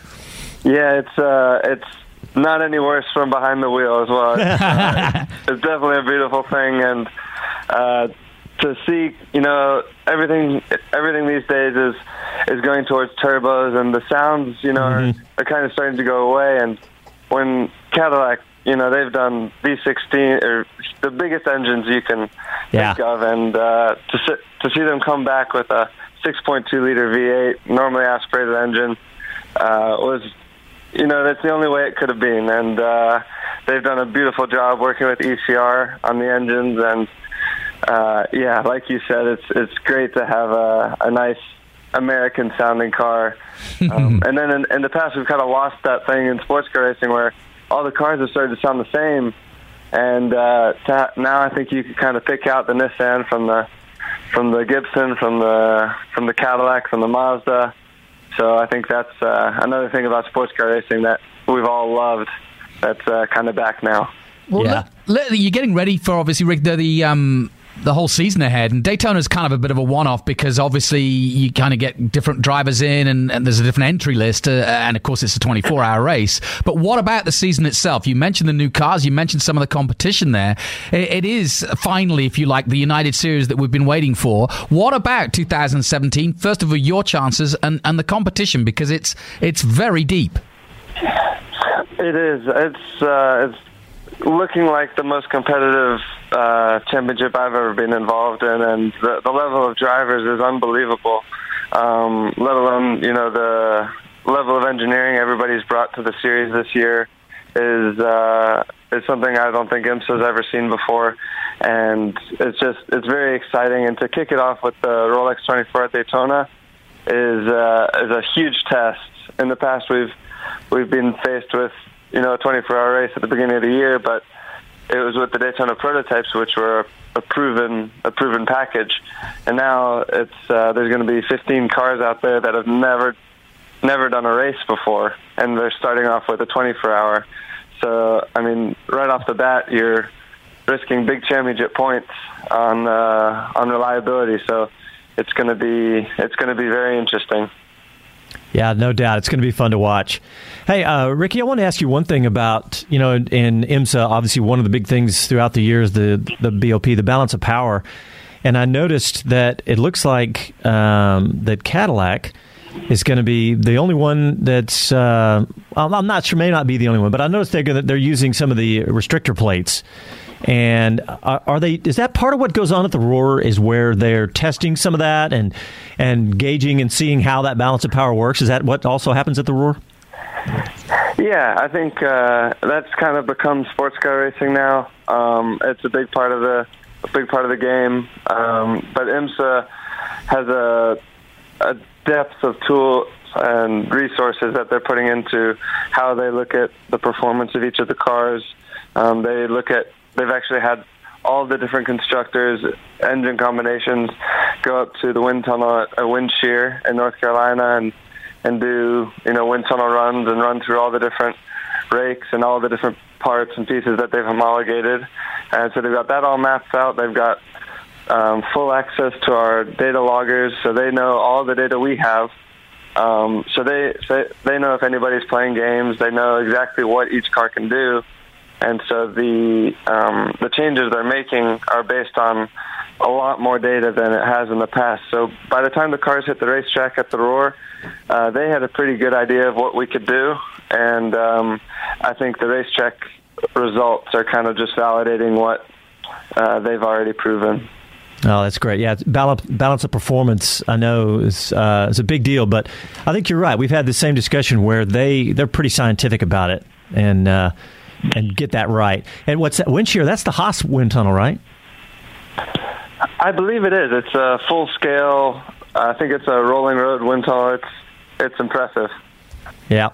Yeah, it's uh, it's not any worse from behind the wheel as well. It's, uh, it's definitely a beautiful thing, and uh, to see, you know, everything everything these days is is going towards turbos, and the sounds, you know, mm-hmm. are, are kind of starting to go away. And when Cadillac, you know, they've done V sixteen, or the biggest engines you can yeah. think of, and uh, to sit, to see them come back with a six point two liter V eight, normally aspirated engine, uh, was, you know, that's the only way it could have been. And uh, they've done a beautiful job working with E C R on the engines, and uh, yeah, like you said, it's it's great to have a, a nice American sounding car. Um, and then in, in the past, we've kind of lost that thing in sports car racing where all the cars have started to sound the same, and uh, to, now I think you can kind of pick out the Nissan from the from the Gibson, from the from the Cadillac, from the Mazda. So I think that's uh, another thing about sports car racing that we've all loved. That's uh, kind of back now. Well, yeah. let, let, you're getting ready for, obviously, Rick, the, the um. the whole season ahead, and Daytona's kind of a bit of a one-off because obviously you kind of get different drivers in, and, and there's a different entry list, uh, and of course it's a twenty-four hour race. But what about the season itself? You mentioned the new cars, you mentioned some of the competition there. It, it is finally, if you like, the United Series that we've been waiting for. What about two thousand seventeen? First of all, your chances and, and the competition, because it's it's very deep. It is. It's uh, it's looking like the most competitive uh, championship I've ever been involved in, and the, the level of drivers is unbelievable. Um, let alone, you know, the level of engineering everybody's brought to the series this year is uh, is something I don't think IMSA's ever seen before, and it's just it's very exciting. And to kick it off with the Rolex twenty-four at Daytona is uh, is a huge test. In the past, we've we've been faced with, you know, a twenty-four hour race at the beginning of the year, but it was with the Daytona prototypes, which were a proven a proven package, and now it's uh, there's going to be fifteen cars out there that have never never done a race before, and they're starting off with a twenty-four hour. So I mean, right off the bat, you're risking big championship points on uh, on reliability. So it's going to be it's going to be very interesting. Yeah, no doubt. It's going to be fun to watch. Hey, uh, Ricky, I want to ask you one thing about, you know, in, in IMSA, obviously one of the big things throughout the years, the the B O P, the balance of power. And I noticed that it looks like um, that Cadillac is going to be the only one that's, uh, I'm not sure, may not be the only one, but I noticed they're gonna, they're using some of the restrictor plates. And are, are they? Is that part of what goes on at the Roar? Is where they're testing some of that and and gauging and seeing how that balance of power works? Is that what also happens at the Roar? Yeah, I think uh, that's kind of become sports car racing now. Um, it's a big part of the a big part of the game. Um, but IMSA has a, a depth of tools and resources that they're putting into how they look at the performance of each of the cars. Um, they look at They've actually had all the different constructors, engine combinations, go up to the wind tunnel at a wind shear in North Carolina and and do you know wind tunnel runs and run through all the different rakes and all the different parts and pieces that they've homologated. And so they've got that all mapped out. They've got um, full access to our data loggers, so they know all the data we have. Um, so they, they they know if anybody's playing games. They know exactly what each car can do. And so the um, the changes they're making are based on a lot more data than it has in the past. So by the time the cars hit the racetrack at the Roar, uh, they had a pretty good idea of what we could do. And um, I think the racetrack results are kind of just validating what uh, they've already proven. Oh, that's great. Yeah, balance, balance of performance, I know, is uh, is a big deal. But I think you're right. We've had the same discussion where they, they're pretty scientific about it. And uh and get that right. And what's that wind shear? That's the Haas wind tunnel, right? I believe it is. It's a full scale. I think it's a rolling road wind tunnel. It's it's impressive. Yeah.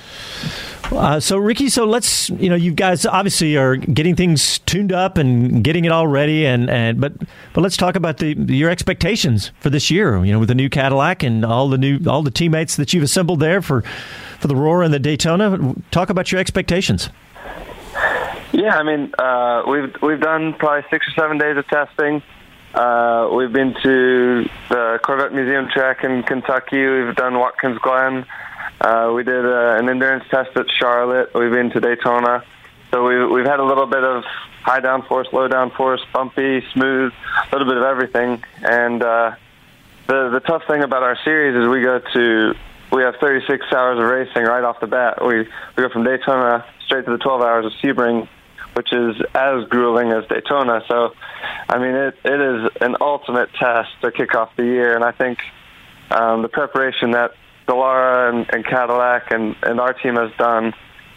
Uh, so Ricky, so let's you know you guys obviously are getting things tuned up and getting it all ready, and, and but but let's talk about the your expectations for this year. You know, with the new Cadillac and all the new all the teammates that you've assembled there for for the Roar and the Daytona. Talk about your expectations. Yeah, I mean, uh, we've we've done probably six or seven days of testing. Uh, we've been to the Corvette Museum track in Kentucky. We've done Watkins Glen. Uh, we did uh, an endurance test at Charlotte. We've been to Daytona. So we've, we've had a little bit of high downforce, low downforce, bumpy, smooth, a little bit of everything. And uh, the the tough thing about our series is we go to we have thirty-six hours of racing right off the bat. We we go from Daytona straight to the twelve hours of Sebring, which is as grueling as Daytona. So, I mean, it, it is an ultimate test to kick off the year. And I think um, the preparation that Dallara and, and Cadillac and, and our team has done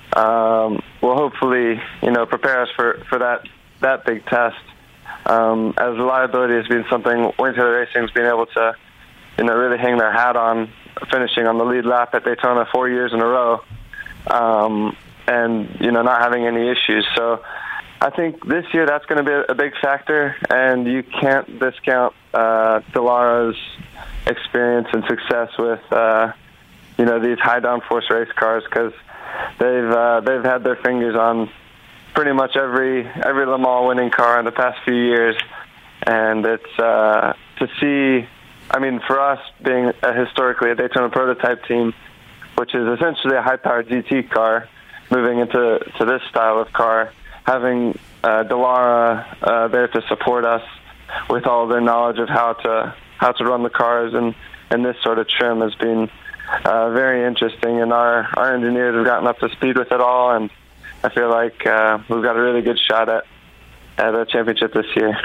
um, will hopefully, you know, prepare us for, for that, that big test. Um, as reliability has been something Winter Racing has been able to, you know, really hang their hat on, finishing on the lead lap at Daytona four years in a row. Um, and, you know, not having any issues. So I think this year that's going to be a big factor, and you can't discount uh, Dallara's experience and success with, uh, you know, these high downforce race cars, because they've uh, they've had their fingers on pretty much every every Le Mans winning car in the past few years, and it's uh, to see. I mean, for us being a, historically a Daytona prototype team, which is essentially a high-powered G T car, moving into to this style of car, having uh, Dallara uh, there to support us with all their knowledge of how to how to run the cars and, and this sort of trim has been uh, very interesting. And our, our engineers have gotten up to speed with it all, and I feel like uh, we've got a really good shot at at a championship this year.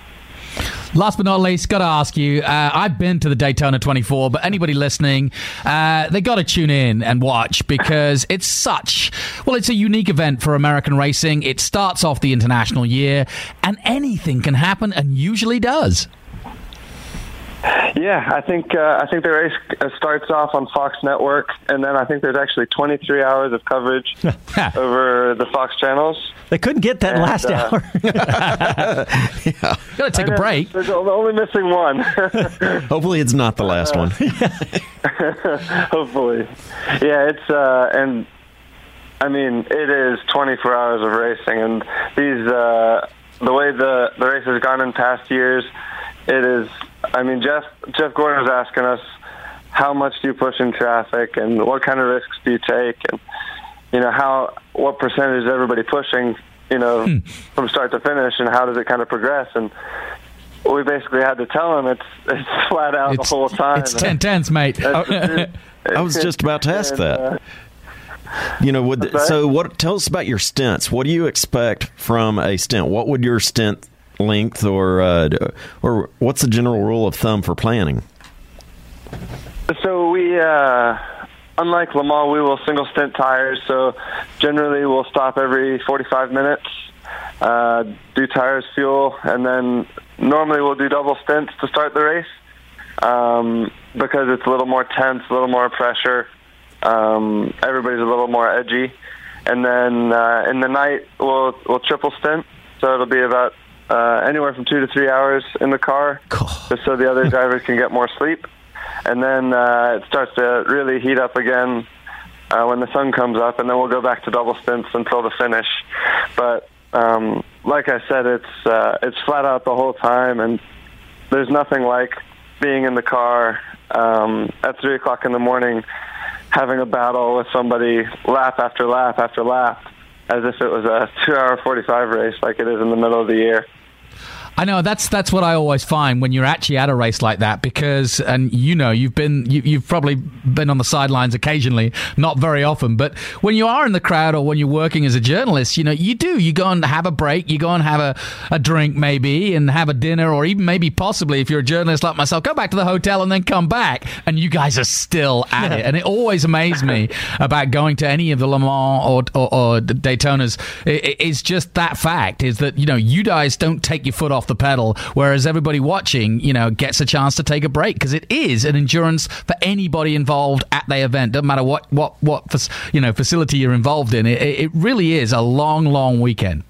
Last but not least, got to ask you, uh, I've been to the Daytona twenty-four, but anybody listening, uh, they got to tune in and watch, because it's such, well, it's a unique event for American racing. It starts off the international year, and anything can happen, and usually does. Yeah, I think uh, I think the race starts off on Fox Network, and then I think there's actually twenty-three hours of coverage over the Fox channels. They couldn't get that and, last uh, hour. yeah. Got to take a break. There's only missing one. Hopefully it's not the last uh, one. Hopefully. Yeah, it's, uh, and I mean, it is twenty-four hours of racing, and these, uh, the way the, the race has gone in past years, it is, I mean, Jeff, Jeff Gordon was asking us, how much do you push in traffic, and what kind of risks do you take, and, you know, how, what percentage is everybody pushing, you know, hmm. from start to finish, and how does it kind of progress, and we basically had to tell him it's it's flat out it's, the whole time. It's ten tenths, mate. I was just about to ask that. Uh, you know, would, so what? Tell us about your stints. What do you expect from a stint? What would your stint length, or uh, or what's the general rule of thumb for planning? So we, uh, unlike Le Mans, we will single stint tires. So generally, we'll stop every forty-five minutes, uh, do tires, fuel, and then normally we'll do double stints to start the race um, because it's a little more tense, a little more pressure. Um, everybody's a little more edgy, and then uh, in the night we'll we'll triple stint. So it'll be about uh, anywhere from two to three hours in the car, just so the other drivers can get more sleep. And then uh, it starts to really heat up again uh, when the sun comes up, and then we'll go back to double stints until the finish. But um, like I said, it's uh, it's flat out the whole time, and there's nothing like being in the car um, at three o'clock in the morning, having a battle with somebody lap after lap after lap, as if it was a two-hour forty-five race like it is in the middle of the year. I know that's that's what I always find when you're actually at a race like that, because, and you know, you've been you, you've probably been on the sidelines occasionally, not very often, but when you are in the crowd or when you're working as a journalist, you know, you do you go and have a break, you go and have a, a drink maybe, and have a dinner, or even maybe possibly if you're a journalist like myself, go back to the hotel and then come back, and you guys are still at it. And it always amazed me about going to any of the Le Mans or or, or Daytonas is just that fact, is that, you know, you guys don't take your foot off the pedal, whereas everybody watching, you know, gets a chance to take a break, because it is an endurance for anybody involved at the event. Doesn't matter what what what you know facility you're involved in. It, it really is a long, long weekend.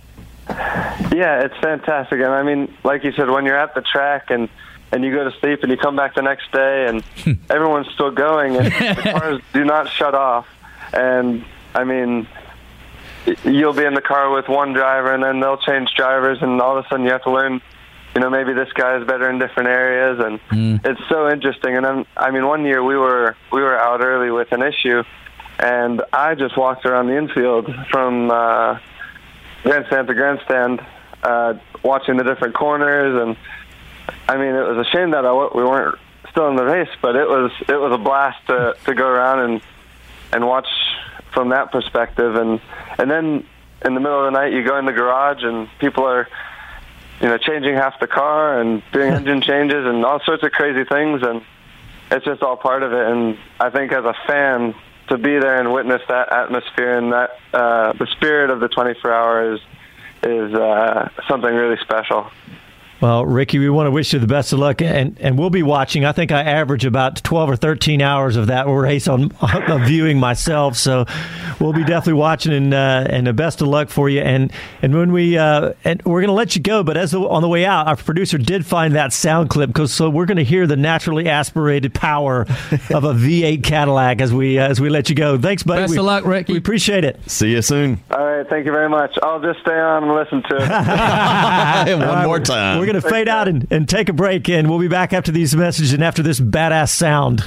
Yeah, it's fantastic, and I mean, like you said, when you're at the track and and you go to sleep and you come back the next day and everyone's still going and the cars do not shut off, and I mean, you'll be in the car with one driver, and then they'll change drivers, and all of a sudden you have to learn, you know, maybe this guy is better in different areas, and mm. it's so interesting. And then, I mean, one year we were we were out early with an issue, and I just walked around the infield from uh, grandstand to grandstand, uh, watching the different corners, and I mean, it was a shame that I, we weren't still in the race, but it was it was a blast to to go around and and watch from that perspective. And and then in the middle of the night you go in the garage and people are, you know, changing half the car and doing engine changes and all sorts of crazy things, and it's just all part of it. And I think as a fan, to be there and witness that atmosphere and that uh, the spirit of the twenty-four hours is uh, something really special. Well, Ricky, we want to wish you the best of luck, and, and we'll be watching. I think I average about twelve or thirteen hours of that race on, on viewing myself, so we'll be definitely watching, and uh, and the best of luck for you. And and when we uh, and we're going to let you go, but as the, on the way out, our producer did find that sound clip, because so we're going to hear the naturally aspirated power of a V eight Cadillac as we uh, as we let you go. Thanks, buddy. Best we, of luck, Ricky. We appreciate it. See you soon. All right, thank you very much. I'll just stay on and listen to it. One right, more time. We're going to fade out and, and take a break, and we'll be back after these messages and after this badass sound.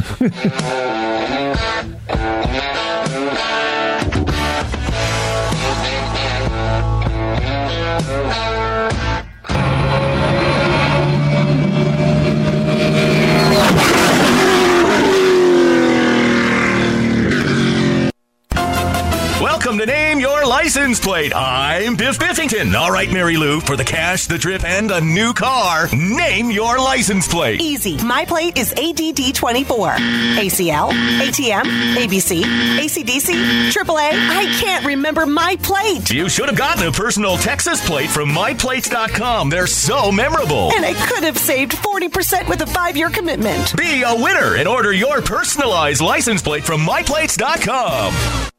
Welcome to Name Your License Plate. I'm Biff Biffington. All right, Mary Lou, for the cash, the trip, and a new car, name your license plate. Easy. My plate is A D D twenty-four. A C L, A T M, A B C, A C D C, triple A. I can't remember my plate. You should have gotten a personal Texas plate from my plates dot com. They're so memorable. And I could have saved forty percent with a five-year commitment. Be a winner and order your personalized license plate from my plates dot com.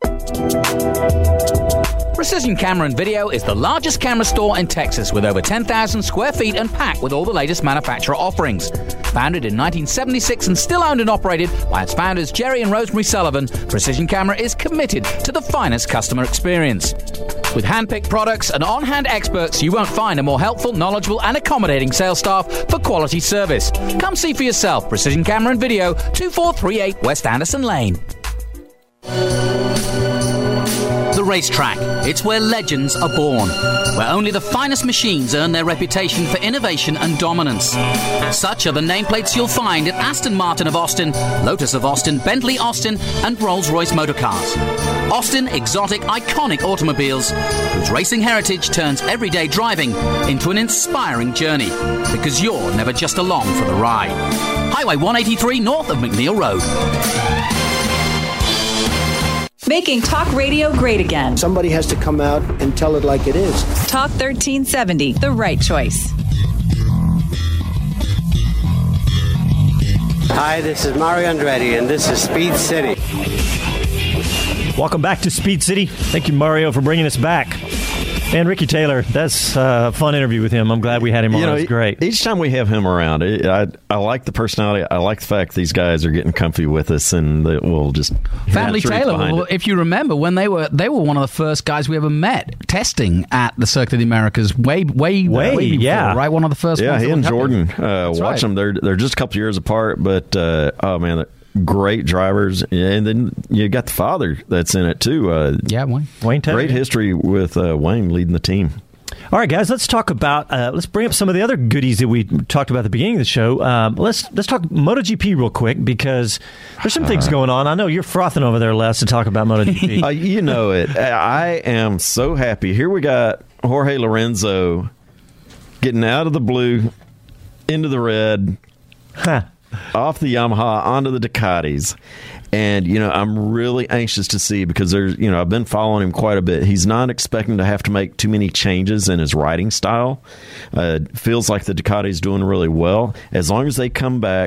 Precision Camera and Video is the largest camera store in Texas with over ten thousand square feet and packed with all the latest manufacturer offerings. Founded in nineteen seventy-six and still owned and operated by its founders Jerry and Rosemary Sullivan, Precision Camera is committed to the finest customer experience. With hand-picked products and on-hand experts, you won't find a more helpful, knowledgeable and accommodating sales staff for quality service. Come see for yourself. Precision Camera and Video, two four three eight West Anderson Lane. The racetrack. It's where legends are born, where only the finest machines earn their reputation for innovation and dominance. Such are the nameplates you'll find at Aston Martin of Austin, Lotus of Austin, Bentley Austin, and Rolls-Royce Motor Cars. Austin exotic, iconic automobiles whose racing heritage turns everyday driving into an inspiring journey, because you're never just along for the ride. Highway one eighty-three north of McNeil Road. Making talk radio great again. Somebody has to come out and tell it like it is. Talk thirteen seventy, the right choice. Hi, this is Mario Andretti, and this is Speed City. Welcome back to Speed City. Thank you, Mario, for bringing us back. Man, Ricky Taylor, that's a fun interview with him. I'm glad we had him on. You know, it was great. Each time we have him around, it, I I like the personality. I like the fact these guys are getting comfy with us, and that we'll just Family Taylor. Well, if you remember, when they were they were one of the first guys we ever met testing at the Circuit of the Americas, way way way, way before, yeah, right. One of the first. Yeah, ones he that and were Jordan uh, watch right. them. They're they're just a couple years apart, but uh, oh man. They're great drivers, and then you got the father that's in it too. Uh, yeah, Wayne. Wayne Taylor. Great history with uh, Wayne leading the team. All right, guys, let's talk about, uh, let's bring up some of the other goodies that we talked about at the beginning of the show. Um, let's let's talk MotoGP real quick, because there's some things going on. I know you're frothing over there, Les, to talk about MotoGP. uh, you know it. I am so happy. Here we got Jorge Lorenzo getting out of the blue, into the red, huh. off the Yamaha, onto the Ducatis. And, you know, I'm really anxious to see, because there's, you know, I've been following him quite a bit. He's not expecting to have to make too many changes in his riding style. Uh, feels like the Ducati's doing really well. As long as they come back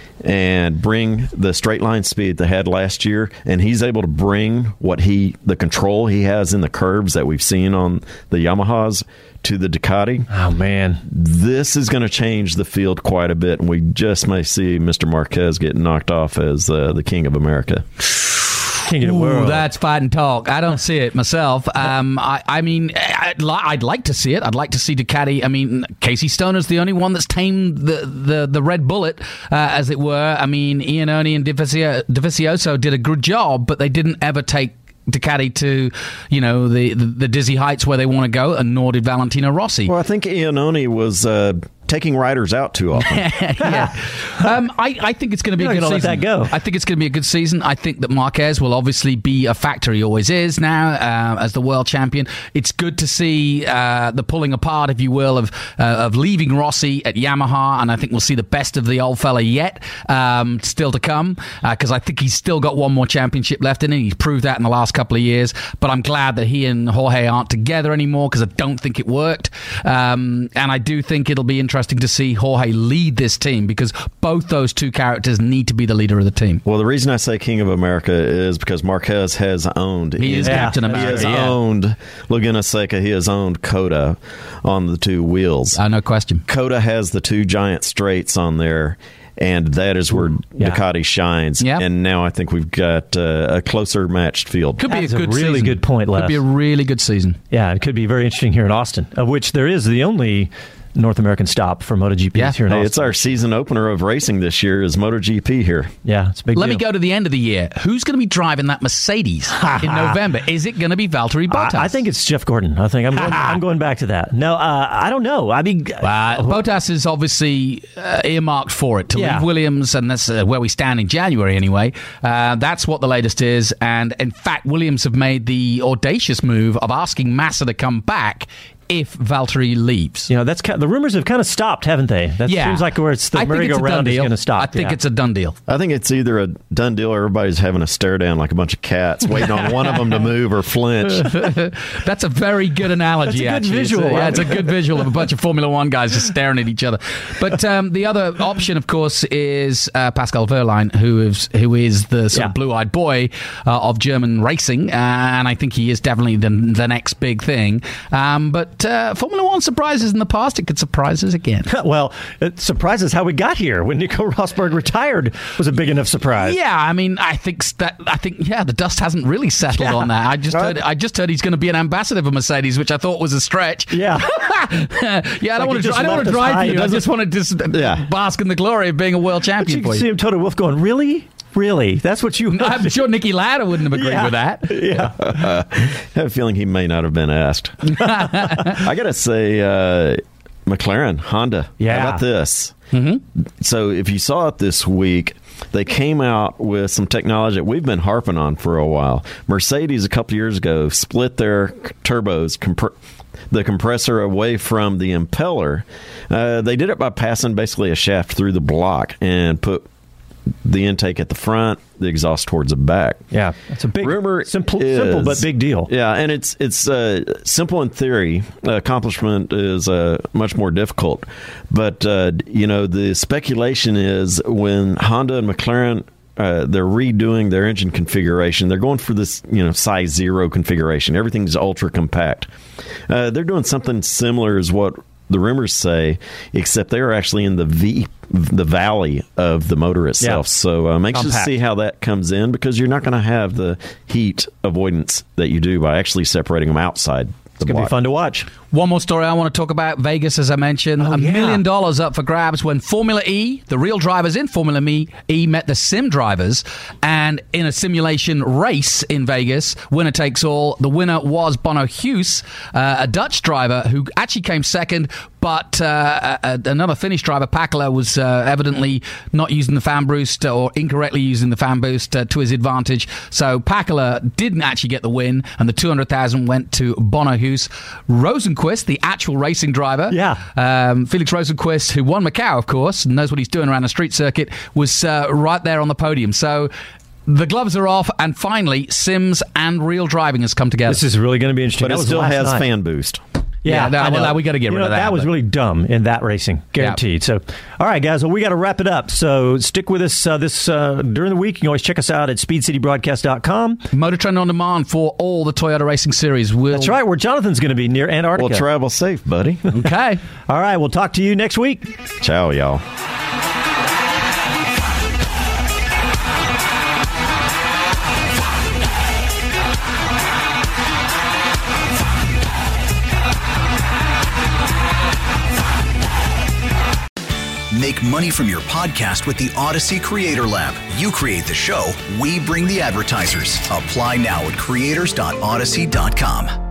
and bring the straight line speed they had last year, and he's able to bring what he, the control he has in the curves that we've seen on the Yamahas to the Ducati. Oh, man. This is going to change the field quite a bit, and we just may see Mister Marquez get knocked off as uh, the King of America. King of the world. Ooh, that's fighting talk. I don't see it myself. Um, I, I mean, I'd, li- I'd like to see it. I'd like to see Ducati. I mean, Casey Stoner's the only one that's tamed the, the, the red bullet, uh, as it were. I mean, Iannone and Dovizio- Dovizioso did a good job, but they didn't ever take Ducati to, you know, the, the, the dizzy heights where they want to go, and nor did Valentino Rossi. Well, I think Iannone was uh, taking riders out too often. yeah, um, I, I think it's going to be you a good see season. that go. I think it's going to be a good season. I think that Marquez will obviously be a factor. He always is now uh, as the world champion. It's good to see uh, the pulling apart, if you will, of uh, of leaving Rossi at Yamaha, and I think we'll see the best of the old fella yet, um, still to come, because uh, I think he's still got one more championship left in him. He's proved that in the last couple of years, but I'm glad that he and Jorge aren't together anymore, because I don't think it worked, um, and I do think it'll be interesting to see Jorge lead this team, because both those two characters need to be the leader of the team. Well, the reason I say King of America is because Marquez has owned. He is yeah, Captain America. He has yeah. owned Laguna Seca. He has owned Coda on the two wheels. Uh, no question. Coda has the two giant straights on there, and that is where yeah. Ducati shines. Yep. And now I think we've got uh, a closer matched field. Could be That's a good a really season. good point, Les. Could be a really good season. Yeah, it could be very interesting here in Austin, of which there is the only North American stop for MotoGP Yeah. here in Hey, Austin. it's our season opener of racing this year is MotoGP here. Yeah, it's a big Let deal. me go to the end of the year. Who's going to be driving that Mercedes in November? Is it going to be Valtteri Bottas? I, I think it's Jeff Gordon. I think I'm going, I'm going back to that. No, uh, I don't know. I mean, uh, Bottas is obviously uh, earmarked for it to Yeah. leave Williams, and that's uh, where we stand in January anyway. Uh, that's what the latest is. And in fact, Williams have made the audacious move of asking Massa to come back if Valtteri leaves. You know, that's kind of, the rumors have kind of stopped, haven't they? That Yeah. seems like where it's the I think it's a done merry-go-round is deal. going to stop. I think Yeah. it's a done deal. I think it's either a done deal or everybody's having a stare down like a bunch of cats, waiting on one of them to move or flinch. That's a very good analogy, That's a good actually. visual. It's a, yeah, it's a good visual of a bunch of Formula One guys just staring at each other. But um, the other option, of course, is uh, Pascal Wehrlein, who is who is the sort Yeah. of blue-eyed boy uh, of German racing, uh, and I think he is definitely the, the next big thing. Um, but uh, Formula One surprises in the past; it could surprise us again. Well, it surprises how we got here. When Nico Rosberg retired was a big enough surprise. Yeah, I mean, I think that I think yeah, the dust hasn't really settled Yeah. on that. I just Right. heard I just heard he's going to be an ambassador for Mercedes, which I thought was a stretch. Yeah, yeah, I Like don't he want to. just I don't want left to us drive high. for It you. I doesn't- just want to just Yeah. bask in the glory of being a world But you champion can for see you. him, Toto Wolff, going, really? Really? That's what you... I'm sure Nicky Lauda wouldn't have agreed Yeah. with that. Yeah. I have a feeling he may not have been asked. I got to say, uh, McLaren, Honda. Yeah. How about this? Mm-hmm. So if you saw it this week, they came out with some technology that we've been harping on for a while. Mercedes, a couple years ago, split their turbos, compr- the compressor away from the impeller. Uh, they did it by passing basically a shaft through the block and put the intake at the front, the exhaust towards the back. Yeah, it's a big, Rumor simple, is- simple but big deal. Yeah, and it's it's uh, simple in theory. Uh, accomplishment is uh, much more difficult. But uh, you know, the speculation is when Honda and McLaren. Uh, they're redoing their engine configuration. They're going for this, you know, size zero configuration. Everything's ultra compact. Uh, they're doing something similar as what the rumors say, except they're actually in the V, the valley of the motor itself. Yeah. So I'm anxious Compact. to see how that comes in because you're not going to have the heat avoidance that you do by actually separating them outside the It's going to be block. fun to watch. One more story I want to talk about. Vegas, as I mentioned, Oh, a yeah. million dollars up for grabs when Formula E, the real drivers in Formula E, met the sim drivers. And in a simulation race in Vegas, winner takes all. The winner was Bono Hughes, uh, a Dutch driver who actually came second, but uh, a, another Finnish driver, Pakala, was uh, evidently not using the fan boost or incorrectly using the fan boost uh, to his advantage. So Pakala didn't actually get the win, and the two hundred thousand dollars went to Bono Hughes. Rosenquist, the actual racing driver, Yeah. um, Felix Rosenquist, who won Macau, of course, and knows what he's doing around the street circuit, was uh, right there on the podium. So the gloves are off, and finally, Sims and real driving has come together. This is really going to be interesting. But That it was still last has night. fan boost. Yeah, Yeah, no, I well, know. we gotta get You rid know, of that, That was but- really dumb in that racing, guaranteed. So, all right, guys. Well, we got to wrap it up. So, stick with us uh, this uh, during the week. You can always check us out at speed city broadcast dot com. Motor Trend on demand for all the Toyota Racing Series. We'll... That's right. Where Jonathan's going to be near Antarctica. Well, travel safe, buddy. Okay. All right. We'll talk to you next week. Ciao, y'all. Make money from your podcast with the Odyssey Creator Lab. You create the show, we bring the advertisers. Apply now at creators dot odyssey dot com.